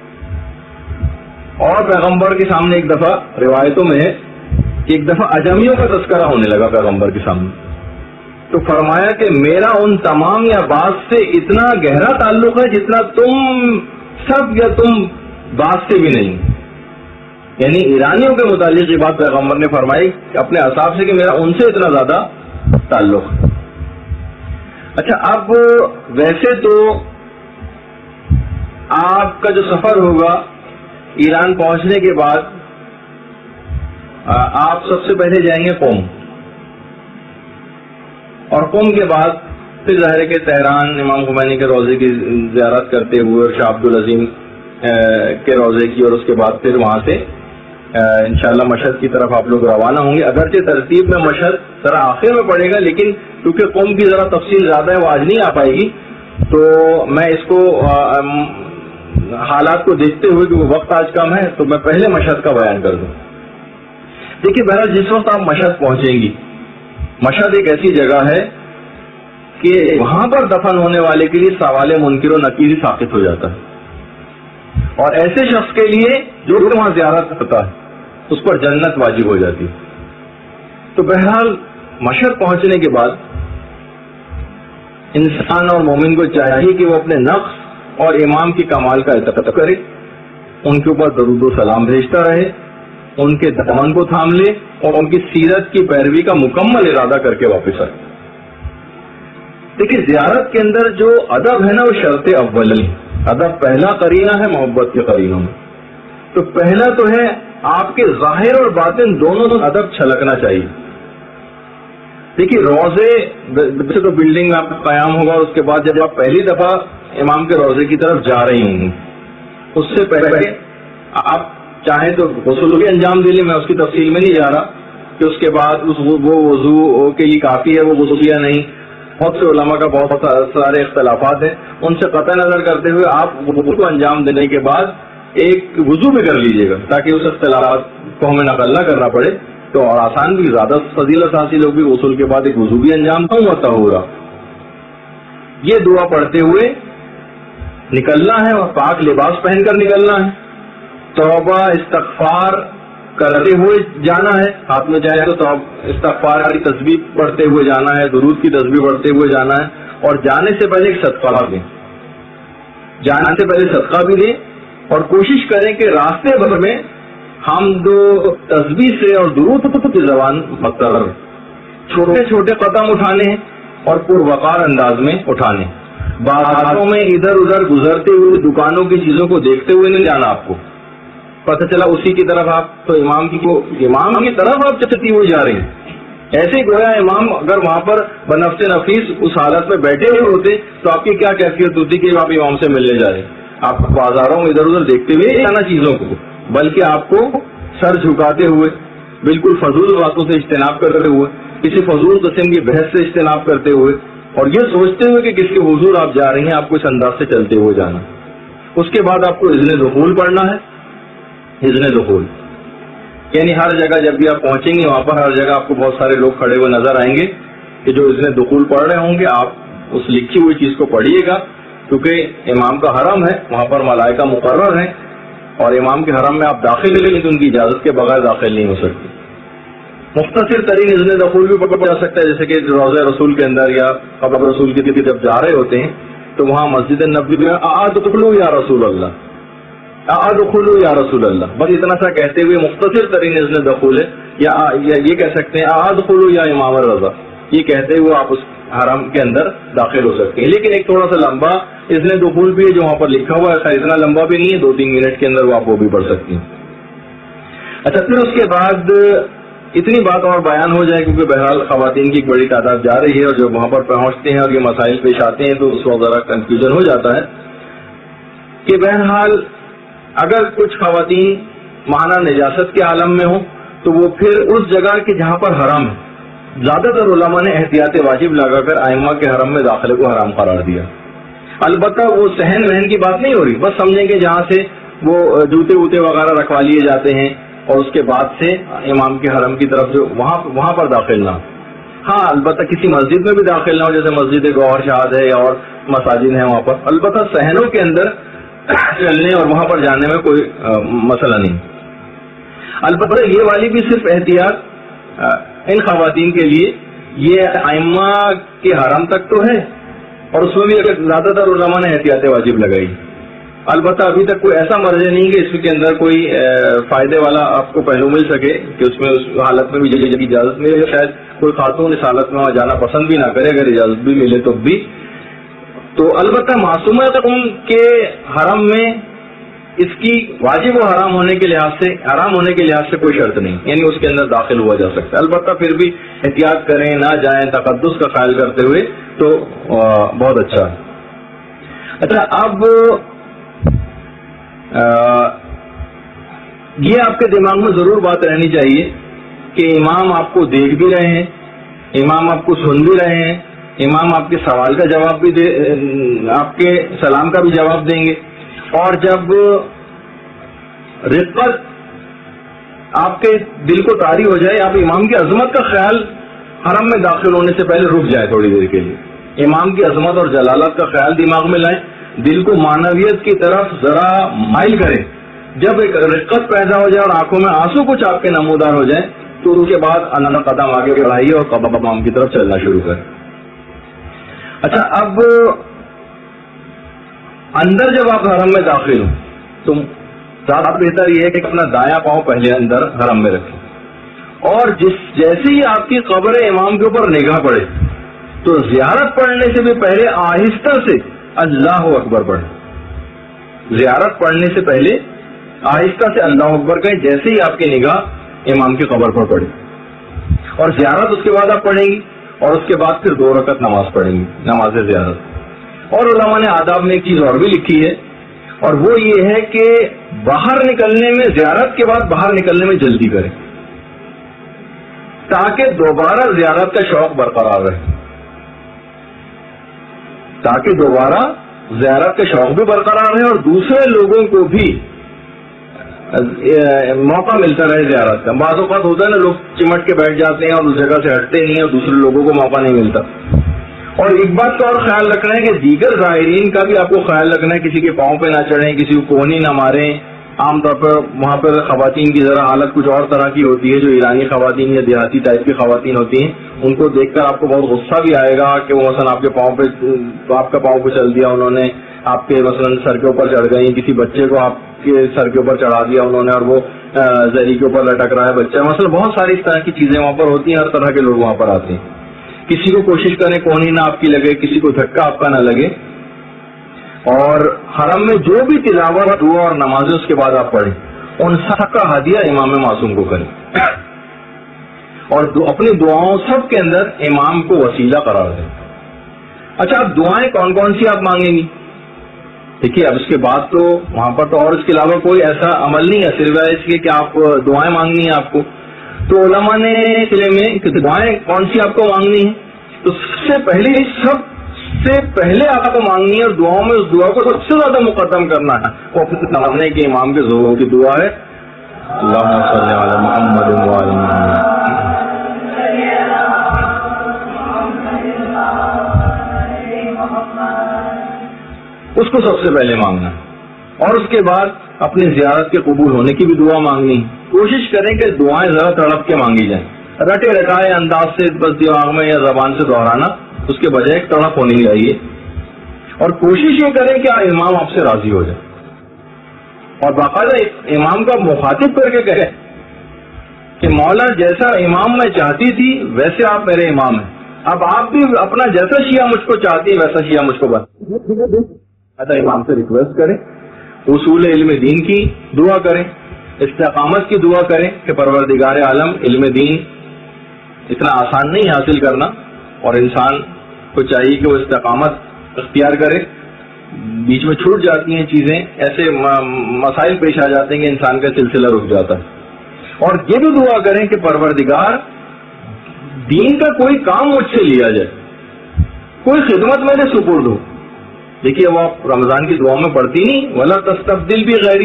اور پیغمبر کے سامنے ایک دفعہ روایتوں میں ہے کہ ایک دفعہ اجمیوں کا تذکرہ ہونے لگا پیغمبر کے سامنے، تو فرمایا کہ میرا ان تمام یا بعض سے اتنا گہرا تعلق ہے جتنا تم سب یا تم بعض سے بھی نہیں. یعنی ایرانیوں کے متعلق یہ بات پیغمبر نے فرمائی اپنے اصحاب سے کہ میرا ان سے اتنا زیادہ تعلق ہے. اچھا، اب ویسے تو آپ کا جو سفر ہوگا ایران پہنچنے کے بعد آپ سب سے پہلے جائیں گے قم، اور قم کے بعد پھر ظاہر کہ تہران امام خمینی کے روضے کی زیارت کرتے ہوئے اور شاہ عبدالعظیم کے روضے کی، اور اس کے بعد پھر وہاں سے انشاءاللہ مشہد کی طرف آپ لوگ روانہ ہوں گے. اگرچہ ترتیب میں مشہد ذرا آخر میں پڑے گا، لیکن کیونکہ قم کی ذرا تفصیل زیادہ ہے وہ آج نہیں آ پائے گی، تو میں اس کو حالات کو دیکھتے ہوئے کہ وہ وقت آج کم ہے تو میں پہلے مشہد کا بیان کر دوں. دیکھیے بہرحال جس وقت آپ مشہد پہنچیں گی، مشہد ایک ایسی جگہ ہے کہ وہاں پر دفن ہونے والے کے لیے سوال منکر و نکیر ثابت ہو جاتا ہے، اور ایسے شخص کے لیے جو وہاں زیارت کرتا ہے اس پر جنت واجب ہو جاتی ہے. تو بہرحال مشہد پہنچنے کے بعد انسان اور مومن کو چاہیے کہ وہ اپنے نقص اور امام کی کمال کا اعتقاد کرے، ان کے اوپر درود و سلام بھیجتا رہے، ان کے دامن کو تھام لے اور ان کی سیرت کی پیروی کا مکمل ارادہ کر کے واپس آئے. دیکھیے زیارت کے اندر جو ادب ہے نا وہ شرط اول ہے. ادب پہلا قرینہ ہے محبت کے قرینوں میں. تو پہلا تو ہے آپ کے ظاہر اور باطن دونوں ادب چھلکنا چاہیے. دیکھیے روضے ویسے تو بلڈنگ میں آپ کا قیام ہوگا، اور اس کے بعد جب آپ پہلی دفعہ امام کے روضے کی طرف جا رہی ہوں گی، اس سے پہلے آپ چاہیں تو غسل بھی انجام دے لیں. میں اس کی تفصیل میں نہیں جا رہا کہ اس کے بعد وہ وضو کے لیے کافی ہے وہ غسل یا نہیں. بہت سے علماء کا بہت سارے اختلافات ہیں، ان سے قطع نظر کرتے ہوئے آپ وضو کو انجام دینے کے بعد ایک وضو بھی کر لیجیے گا تاکہ اس اختلافات کو ہمیں نقل نہ کرنا پڑے. تو اور آسان بھی، زیادہ فضیلت حاصل ہوگی. غسل کے بعد ایک وضو بھی انجام طہورا، یہ دعا پڑھتے ہوئے نکلنا ہے اور پاک لباس پہن کر نکلنا ہے. توبہ استغفار کرتے ہوئے جانا ہے، ہاتھ میں چاہے تو استغفار کی تسبیح پڑھتے ہوئے جانا ہے، درود کی تسبیح پڑھتے ہوئے جانا ہے. اور جانے سے پہلے ایک صدقہ دیں، جانے سے پہلے صدقہ بھی دیں، اور کوشش کریں کہ راستے بھر میں حمد و تسبیح سے اور درود کی زبان مقرر، چھوٹے چھوٹے قدم اٹھانے ہیں اور پروقار انداز میں اٹھانے. بازاروں میں ادھر ادھر گزرتے ہوئے دکانوں کی چیزوں کو دیکھتے ہوئے نہیں جانا. آپ کو پتہ چلا اسی کی طرف آپ تو امام کی طرف آپ چلتی ہوئی جا رہے ہیں. ایسے گویا امام اگر وہاں پر بنفس نفیس اس حالت میں بیٹھے ہوئے ہوتے تو آپ کی کیا کیفیت ہوتی کہ آپ امام سے ملنے جا رہے ہیں. آپ بازاروں میں ادھر ادھر دیکھتے ہوئے جانا چیزوں کو، بلکہ آپ کو سر جھکاتے ہوئے، بالکل فضول باتوں سے اجتناب کرتے ہوئے، کسی فضول قسم کی بحث سے اجتناب کرتے ہوئے، اور یہ سوچتے ہوئے کہ کس کے حضور آپ جا رہے ہیں آپ کو اس انداز سے چلتے ہوئے جانا. اس کے بعد آپ کو اذن دخول پڑھنا ہے. اذن دخول یعنی ہر جگہ جب بھی آپ پہنچیں گے وہاں پر ہر جگہ آپ کو بہت سارے لوگ کھڑے ہوئے نظر آئیں گے کہ جو اذن دخول پڑھ رہے ہوں گے. آپ اس لکھی ہوئی چیز کو پڑھیے گا، کیونکہ امام کا حرم ہے، وہاں پر ملائکہ مقرر ہیں، اور امام کے حرم میں آپ داخل لیں گے تو ان کی اجازت کے بغیر داخل نہیں ہو سکتے. مختصر ترین اذن دخول بھی پکڑا جا سکتا ہے، جیسے کہ روضہ رسول کے اندر یا قبر رسول کی طرف جب جا رہے ہوتے ہیں تو وہاں مسجد نبوی میں ادخلوا یا رسول اللہ، ادخلوا یا رسول اللہ، بس اتنا سا کہتے ہوئے مختصر ترین اذن دخول ہے. یا یہ کہہ سکتے ہیں ادخلوا یا امام الرضا، یہ کہتے ہوئے آپ اس حرم کے اندر داخل ہو سکتے ہیں. لیکن ایک تھوڑا سا لمبا اذن دخول بھی ہے جو وہاں پر لکھا ہوا ہے، اتنا لمبا بھی نہیں ہے، 2-3 منٹ کے اندر آپ وہ بھی پڑھ سکتی ہیں. اچھا، پھر اس کے بعد اتنی بات اور بیان ہو جائے کیونکہ بہرحال خواتین کی ایک بڑی تعداد جا رہی ہے، اور جب وہاں پر پہنچتے ہیں اور یہ مسائل پیش آتے ہیں تو اس وقت ذرا کنفیوژن ہو جاتا ہے کہ بہرحال اگر کچھ خواتین مانا نجاست کے عالم میں ہوں تو وہ پھر اس جگہ کے جہاں پر حرام ہے، زیادہ تر علماء نے احتیاط واجب لگا کر ائمہ کے حرم میں داخلے کو حرام قرار دیا. البتہ وہ صحن وہن کی بات نہیں ہو رہی، بس سمجھیں کہ جہاں سے وہ جوتے ووتے وغیرہ رکھوا لیے جاتے ہیں اور اس کے بعد سے امام کے حرم کی طرف جو وہاں پر داخل نہ. ہاں البتہ کسی مسجد میں بھی داخل نہ ہو، جیسے مسجد گوہر شاد ہے اور مساجد ہیں وہاں پر، البتہ صحنوں کے اندر چلنے اور وہاں پر جانے میں کوئی مسئلہ نہیں. البتہ یہ والی بھی صرف احتیاط ان خواتین کے لیے، یہ ائمہ کے حرم تک تو ہے اور اس میں بھی اگر زیادہ تر علماء نے احتیاط واجب لگائی. البتہ ابھی تک کوئی ایسا مرجع نہیں کہ اس کے اندر کوئی فائدے والا آپ کو پہلو مل سکے کہ اس میں اس حالت میں بھی اجازت ملے. شاید کوئی خاتون اس حالت میں وہاں جانا پسند بھی نہ کرے، اگر اجازت بھی ملے تو بھی. تو البتہ معصومہ کے حرم میں اس کی واجب و حرام ہونے کے لحاظ سے کوئی شرط نہیں، یعنی اس کے اندر داخل ہوا جا سکتا ہے. البتہ پھر بھی احتیاط کریں، نہ جائیں تقدس کا خیال کرتے ہوئے تو بہت اچھا ہے. اچھا، اب یہ آپ کے دماغ میں ضرور بات رہنی چاہیے کہ امام آپ کو دیکھ بھی رہے ہیں، امام آپ کو سن بھی رہے ہیں، امام آپ کے سوال کا جواب بھی آپ کے سلام کا بھی جواب دیں گے. اور جب رقت آپ کے دل کو طاری ہو جائے، آپ امام کی عظمت کا خیال حرم میں داخل ہونے سے پہلے رک جائے تھوڑی دیر کے لیے، امام کی عظمت اور جلالت کا خیال دماغ میں لائیں، دل کو معنویت کی طرف ذرا مائل کریں. جب ایک رقت پیدا ہو جائے اور آنکھوں میں آنسو کچھ آپ کے نمودار ہو جائیں تو اس کے بعد انا قدم آگے بڑھائیے اور قبب امام کی طرف چلنا شروع کریں. اچھا، اب اندر جب آپ حرم میں داخل ہوں تو زیادہ بہتر یہ ہے کہ اپنا دایاں پاؤں پہلے اندر حرم میں رکھیں، اور جیسے ہی آپ کی قبر امام کے اوپر نگاہ پڑے تو زیارت پڑھنے سے بھی پہلے آہستہ سے اللہ اکبر پڑھیں. زیارت پڑھنے سے پہلے آہستہ سے اللہ اکبر کہیں جیسے ہی آپ کی نگاہ امام کی قبر پر پڑے، اور زیارت اس کے بعد آپ پڑھیں گی اور اس کے بعد پھر 2 رکعت نماز پڑھیں گی، نماز زیارت. اور علماء نے آداب میں ایک چیز اور بھی لکھی ہے، اور وہ یہ ہے کہ باہر نکلنے میں، زیارت کے بعد باہر نکلنے میں جلدی کریں تاکہ دوبارہ زیارت کا شوق برقرار رہے، تاکہ دوبارہ زیارت کا شوق بھی برقرار رہے اور دوسرے لوگوں کو بھی موقع ملتا رہے زیارت کا. بعض اوقات ہوتا ہے نا، لوگ چمٹ کے بیٹھ جاتے ہیں اور اس جگہ سے ہٹتے نہیں ہیں اور دوسرے لوگوں کو موقع نہیں ملتا. اور ایک بات کا اور خیال رکھنا ہے کہ دیگر زائرین کا بھی آپ کو خیال رکھنا ہے، کسی کے پاؤں پہ نہ چڑھیں، کسی کو کونی نہ ماریں. عام طور پر وہاں پر خواتین کی ذرا حالت کچھ اور طرح کی ہوتی ہے، جو ایرانی خواتین یا دیہاتی ٹائپ کی خواتین ہوتی ہیں، ان کو دیکھ کر آپ کو بہت غصہ بھی آئے گا کہ وہ مثلا آپ کے پاؤں پہ، آپ کا پاؤں پہ چل دیا انہوں نے، آپ کے مثلا سر کے اوپر چڑھ گئی، کسی بچے کو آپ کے سر کے اوپر چڑھا دیا انہوں نے اور وہ زری کے اوپر لٹک رہا ہے بچہ، مثلا بہت ساری اس طرح کی چیزیں وہاں پر ہوتی ہیں. ہر طرح کے لوگ وہاں پر آتے ہیں. کسی کو کوشش کریں کونی نہ آپ کی لگے، کسی کو دھکا آپ کا نہ لگے. اور حرم میں جو بھی تلاوت، دعا اور نمازیں اس کے بعد آپ پڑھیں، ان سب کا ہدیہ امام معصوم کو کریں، اور اپنی دعاؤں سب کے اندر امام کو وسیلہ قرار دیں. اچھا، اب دعائیں کون کون سی آپ مانگیں گی؟ دیکھیے، اب اس کے بعد تو وہاں پر تو اور اس کے علاوہ کوئی ایسا عمل نہیں ہے سوائے اس کے کہ آپ دعائیں مانگنی ہیں آپ کو. تو علماء نے سلسلے میں کہ دعائیں کون سی آپ کو مانگنی ہیں، تو سب سے پہلے آپ کو مانگنی ہے اور دعاؤں میں اس دعا کو سب سے زیادہ مقدم کرنا ہے، وہ اپنے سامنے کے امام کے ظہور کی دعا ہے، اللہم صلی علی محمد وعلی محمد. اس کو سب سے پہلے مانگنا ہے، اور اس کے بعد اپنی زیارت کے قبول ہونے کی بھی دعا مانگنی. کوشش کریں کہ دعائیں ذرا تڑپ کے مانگی جائیں، رٹے رٹائے انداز سے بس دماغ میں یا زبان سے دہرانا، اس کے بجائے ایک تڑپ ہونی چاہیے. اور کوشش یہ کریں کہ امام آپ سے راضی ہو جائے، اور باقاعدہ امام کا مخاطب کر کے کہے کہ مولا جیسا امام میں چاہتی تھی ویسے آپ میرے امام ہیں، اب آپ بھی اپنا جیسا شیعہ مجھ کو چاہتی ہے ویسا شیعہ مجھ کو بن. امام سے ریکویسٹ کریں، اصول علم دین کی دعا کریں، استقامت کی دعا کریں کہ پروردگار عالم علم دین اتنا آسان نہیں حاصل کرنا، اور انسان کو چاہیے کہ وہ استقامت اختیار کرے، بیچ میں چھوٹ جاتی ہیں چیزیں، ایسے مسائل پیش آ جاتے ہیں کہ انسان کا سلسلہ رک جاتا ہے. اور یہ بھی دعا کریں کہ پروردگار دین کا کوئی کام مجھ سے لیا جائے، کوئی خدمت میرے سپرد ہو. دیکھیے وہ آپ رمضان کی دعا میں پڑھتی نہیں ولا تستبدل بھی غیری،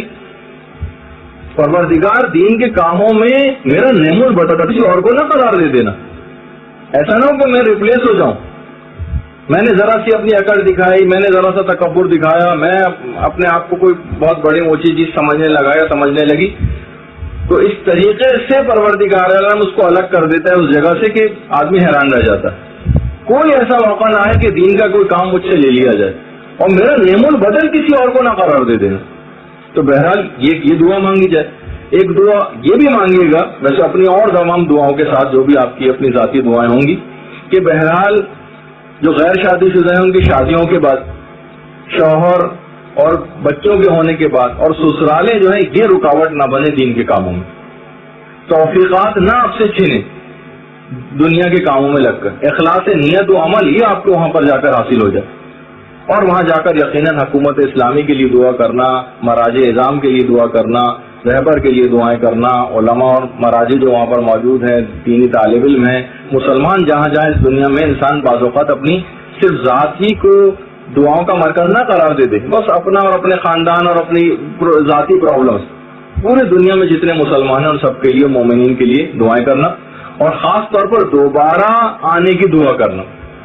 پروردگار دین کے کاموں میں میرا نعم البتہ کسی اور کو نہ قرار دے دینا. ایسا نہ ہو کہ میں ریپلیس ہو جاؤں. میں نے ذرا سی اپنی اکڑ دکھائی، میں نے ذرا سا تکبر دکھایا، میں اپنے آپ کو کوئی بہت بڑی اونچی چیز سمجھنے لگا یا سمجھنے لگی، تو اس طریقے سے پروردگار عالم اس کو الگ کر دیتا ہے اس جگہ سے کہ آدمی حیران رہ جاتا ہے. کوئی ایسا موقع نہ ہے کہ دین کا کوئی کام مجھ سے لے لیا جائے اور میرا نعم البدل کسی اور کو نہ قرار دے دینا. تو بہرحال یہ دعا مانگی جائے. ایک دعا یہ بھی مانگیے گا، ویسے اپنی اور تمام دعاؤں کے ساتھ جو بھی آپ کی اپنی ذاتی دعائیں ہوں گی، کہ بہرحال جو غیر شادی شدہ ہیں ان کی شادیوں کے بعد، شوہر اور بچوں کے ہونے کے بعد اور سسرالیں جو ہیں یہ رکاوٹ نہ بنے دین کے کاموں میں. توفیقات نہ آپ سے چھینے دنیا کے کاموں میں لگ کر. اخلاص نیت و عمل یہ آپ کو وہاں پر جا کر حاصل ہو جائے، اور وہاں جا کر یقیناً حکومت اسلامی کے لیے دعا کرنا، مراجع اعظام کے لیے دعا کرنا، رہبر کے لیے دعائیں کرنا، علماء اور مراجع جو وہاں پر موجود ہیں، دینی طالب علم ہیں، مسلمان جہاں جہاں اس دنیا میں، انسان بعض اوقات اپنی صرف ذات ہی کو دعاؤں کا مرکز نہ قرار دے دے، بس اپنا اور اپنے خاندان اور اپنی ذاتی پرابلمز، پورے دنیا میں جتنے مسلمان ہیں ان سب کے لیے، مومنین کے لیے دعائیں کرنا، اور خاص طور پر دوبارہ آنے کی دعا کرنا.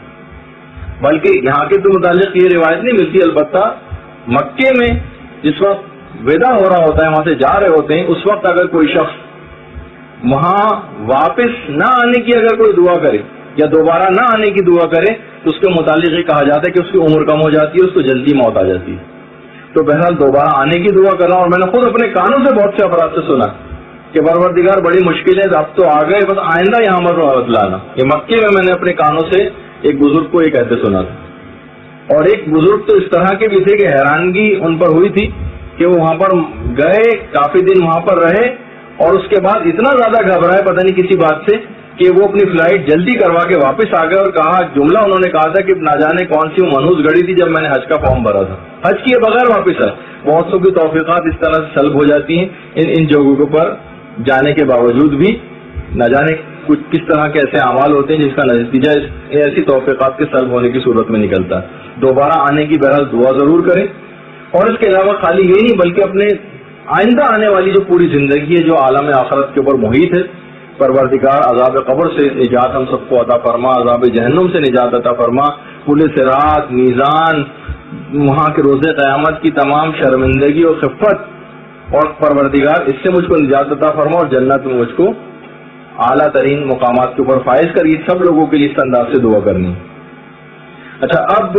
بلکہ یہاں کے تو متعلق یہ روایت نہیں ملتی، البتہ مکے میں جس وقت ودا ہو رہا ہوتا ہے، وہاں سے جا رہے ہوتے ہیں، اس وقت اگر کوئی شخص وہاں واپس نہ آنے کی اگر کوئی دعا کرے یا دوبارہ نہ آنے کی دعا کرے تو اس کے متعلق یہ کہا جاتا ہے کہ اس کی عمر کم ہو جاتی ہے، اس کو جلدی موت آ جاتی ہے. تو بہرحال دوبارہ آنے کی دعا کرنا. اور میں نے خود اپنے کانوں سے بہت سے افراد سے سنا کہ پروردگار بڑی مشکل ہے، اب تو آ گئے، بس آئندہ یہاں پر لانا. یہ مکے میں نے اپنے کانوں سے ایک بزرگ کو یہ کہتے سنا تھا. اور ایک بزرگ تو اس طرح کے بھی تھے کہ حیرانگی ان پر ہوئی تھی کہ وہ وہاں پر گئے، کافی دن وہاں پر رہے، اور اس کے بعد اتنا زیادہ گھبرائے پتہ نہیں کسی بات سے کہ وہ اپنی فلائٹ جلدی کروا کے واپس آ گئے. اور کہا، جملہ انہوں نے کہا تھا کہ نہ جانے کون سی منحوس گھڑی تھی جب میں نے حج کا فارم بھرا تھا، حج کیے بغیر واپس آئے. بہت سو کی توفیقات اس طرح سے سلب ہو جاتی ہیں ان جگہوں پر جانے کے باوجود بھی. نہ جانے کچھ کس طرح کے ایسے اعمال ہوتے ہیں جس کا نتیجہ ایسی توفیقات کے سلب ہونے کی صورت میں نکلتا ہے. دوبارہ آنے کی بہرحال دعا ضرور کریں. اور اس کے علاوہ خالی یہ نہیں بلکہ اپنے آئندہ آنے والی جو پوری زندگی ہے جو عالم آخرت کے اوپر محیط ہے، پروردگار عذاب قبر سے نجات ہم سب کو عطا فرما، عذاب جہنم سے نجات عطا فرما، پل صراط، میزان، وہاں کے روز قیامت کی تمام شرمندگی اور خفت، اور پروردگار اس سے مجھ کو نجات عطا فرما اور جنت میں مجھ کو اعلیٰ ترین مقامات کے اوپر فائز کر. یہ سب لوگوں کے لیے اس انداز سے دعا کرنی. اچھا، اب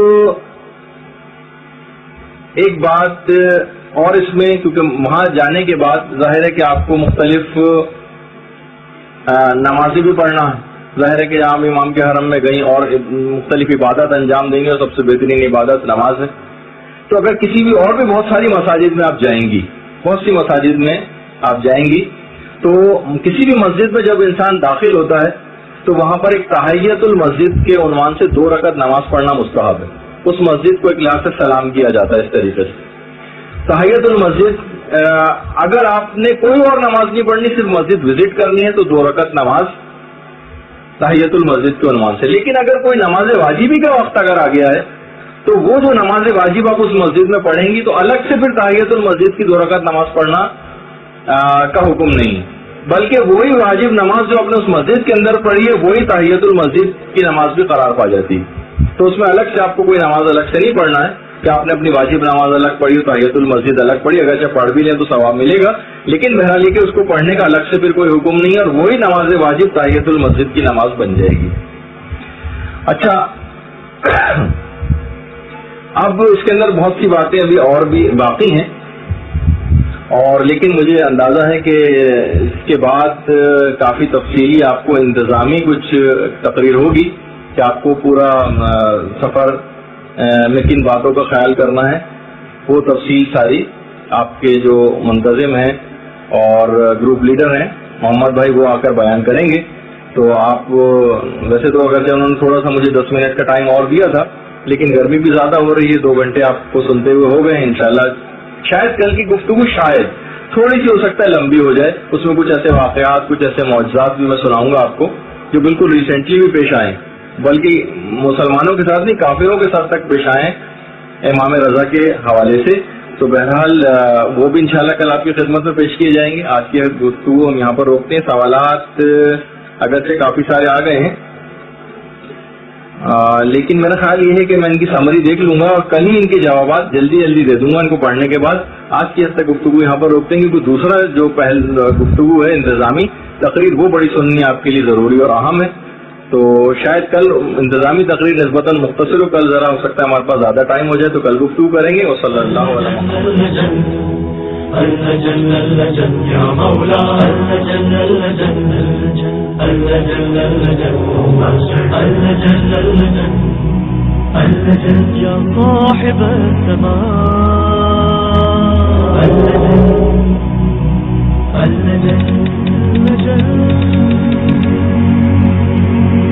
ایک بات اور اس میں، کیونکہ وہاں جانے کے بعد ظاہر ہے کہ آپ کو مختلف نمازیں بھی پڑھنا ہے. ظاہر ہے کہ آپ امام کے حرم میں گئیں اور مختلف عبادت انجام دیں گے، اور سب سے بہترین عبادت نماز ہے. تو اگر کسی بھی اور بھی بہت ساری مساجد میں آپ جائیں گی، بہت سی مساجد میں آپ جائیں گی، تو کسی بھی مسجد میں جب انسان داخل ہوتا ہے تو وہاں پر ایک تحیت المسجد کے عنوان سے 2 رکعت نماز پڑھنا مستحب ہے. اس مسجد کو ایک لحاظ سے سلام کیا جاتا ہے اس طریقے سے. تحیت المسجد، اگر آپ نے کوئی اور نماز نہیں پڑھنی، صرف مسجد وزٹ کرنی ہے، تو 2 رکعت نماز تحیت المسجد کے عنوان سے. لیکن اگر کوئی نماز واجبی کا وقت اگر آ گیا ہے تو وہ جو نماز واجب آپ اس مسجد میں پڑھیں گی تو الگ سے پھر تحیت المسجد کی 2 رکعت نماز پڑھنا کا حکم نہیں، بلکہ وہی واجب نماز جو آپ نے اس مسجد کے اندر پڑھی ہے وہی تحیت المسجد کی نماز بھی قرار پا جاتی ہے. تو اس میں الگ سے آپ کو کوئی نماز الگ سے نہیں پڑھنا ہے کہ آپ نے اپنی واجب نماز الگ پڑھی ہو، تحیت المسجد الگ پڑھی. اگرچہ پڑھ بھی لیں تو ثواب ملے گا، لیکن بہرحال کہ اس کو پڑھنے کا الگ سے پھر کوئی حکم نہیں ہے، اور وہی نماز واجب تحیت المسجد کی نماز بن جائے گی. اچھا، اب اس کے اندر بہت سی باتیں ابھی اور بھی باقی ہیں، اور لیکن مجھے اندازہ ہے کہ اس کے بعد کافی تفصیلی آپ کو انتظامی کچھ تقریر ہوگی کہ آپ کو پورا سفر میں کن باتوں کا خیال کرنا ہے. وہ تفصیل ساری آپ کے جو منتظم ہیں اور گروپ لیڈر ہیں محمد بھائی وہ آ کر بیان کریں گے. تو آپ ویسے تو اگرچہ انہوں نے تھوڑا سا مجھے 10 منٹ کا ٹائم اور دیا تھا، لیکن گرمی بھی زیادہ ہو رہی ہے. 2 گھنٹے آپ کو سنتے ہوئے ہو گئے انشاءاللہ. شاید کل کی گفتگو شاید تھوڑی سی ہو سکتا ہے لمبی ہو جائے. اس میں کچھ ایسے واقعات, کچھ ایسے معجزات بھی میں سناؤں گا آپ کو جو بالکل ریسنٹلی بھی پیش آئے, بلکہ مسلمانوں کے ساتھ نہیں کافروں کے ساتھ تک پیش آئے امام رضا کے حوالے سے. تو بہرحال وہ بھی انشاءاللہ کل آپ کی خدمت میں پیش کیے جائیں گے. آج کی گفتگو ہم یہاں پر روکتے ہیں. سوالات اگرچہ کافی سارے آ گئے ہیں, لیکن میرا خیال یہ ہے کہ میں ان کی سمری دیکھ لوں گا اور کل ہی ان کے جوابات جلدی دے دوں گا ان کو پڑھنے کے بعد. آج کی ہفتہ گفتگو یہاں پر روکتے ہیں کیونکہ دوسرا جو پہل گفتگو ہے انتظامی تقریر, وہ بڑی سننی آپ کے لیے ضروری اور اہم ہے. تو شاید کل انتظامی تقریر نسبتاً مختصر ہو, کل ذرا ہو سکتا ہے ہمارے پاس زیادہ ٹائم ہو جائے تو کل گفتگو کریں گے. وصلی اللہ علیہ وسلم.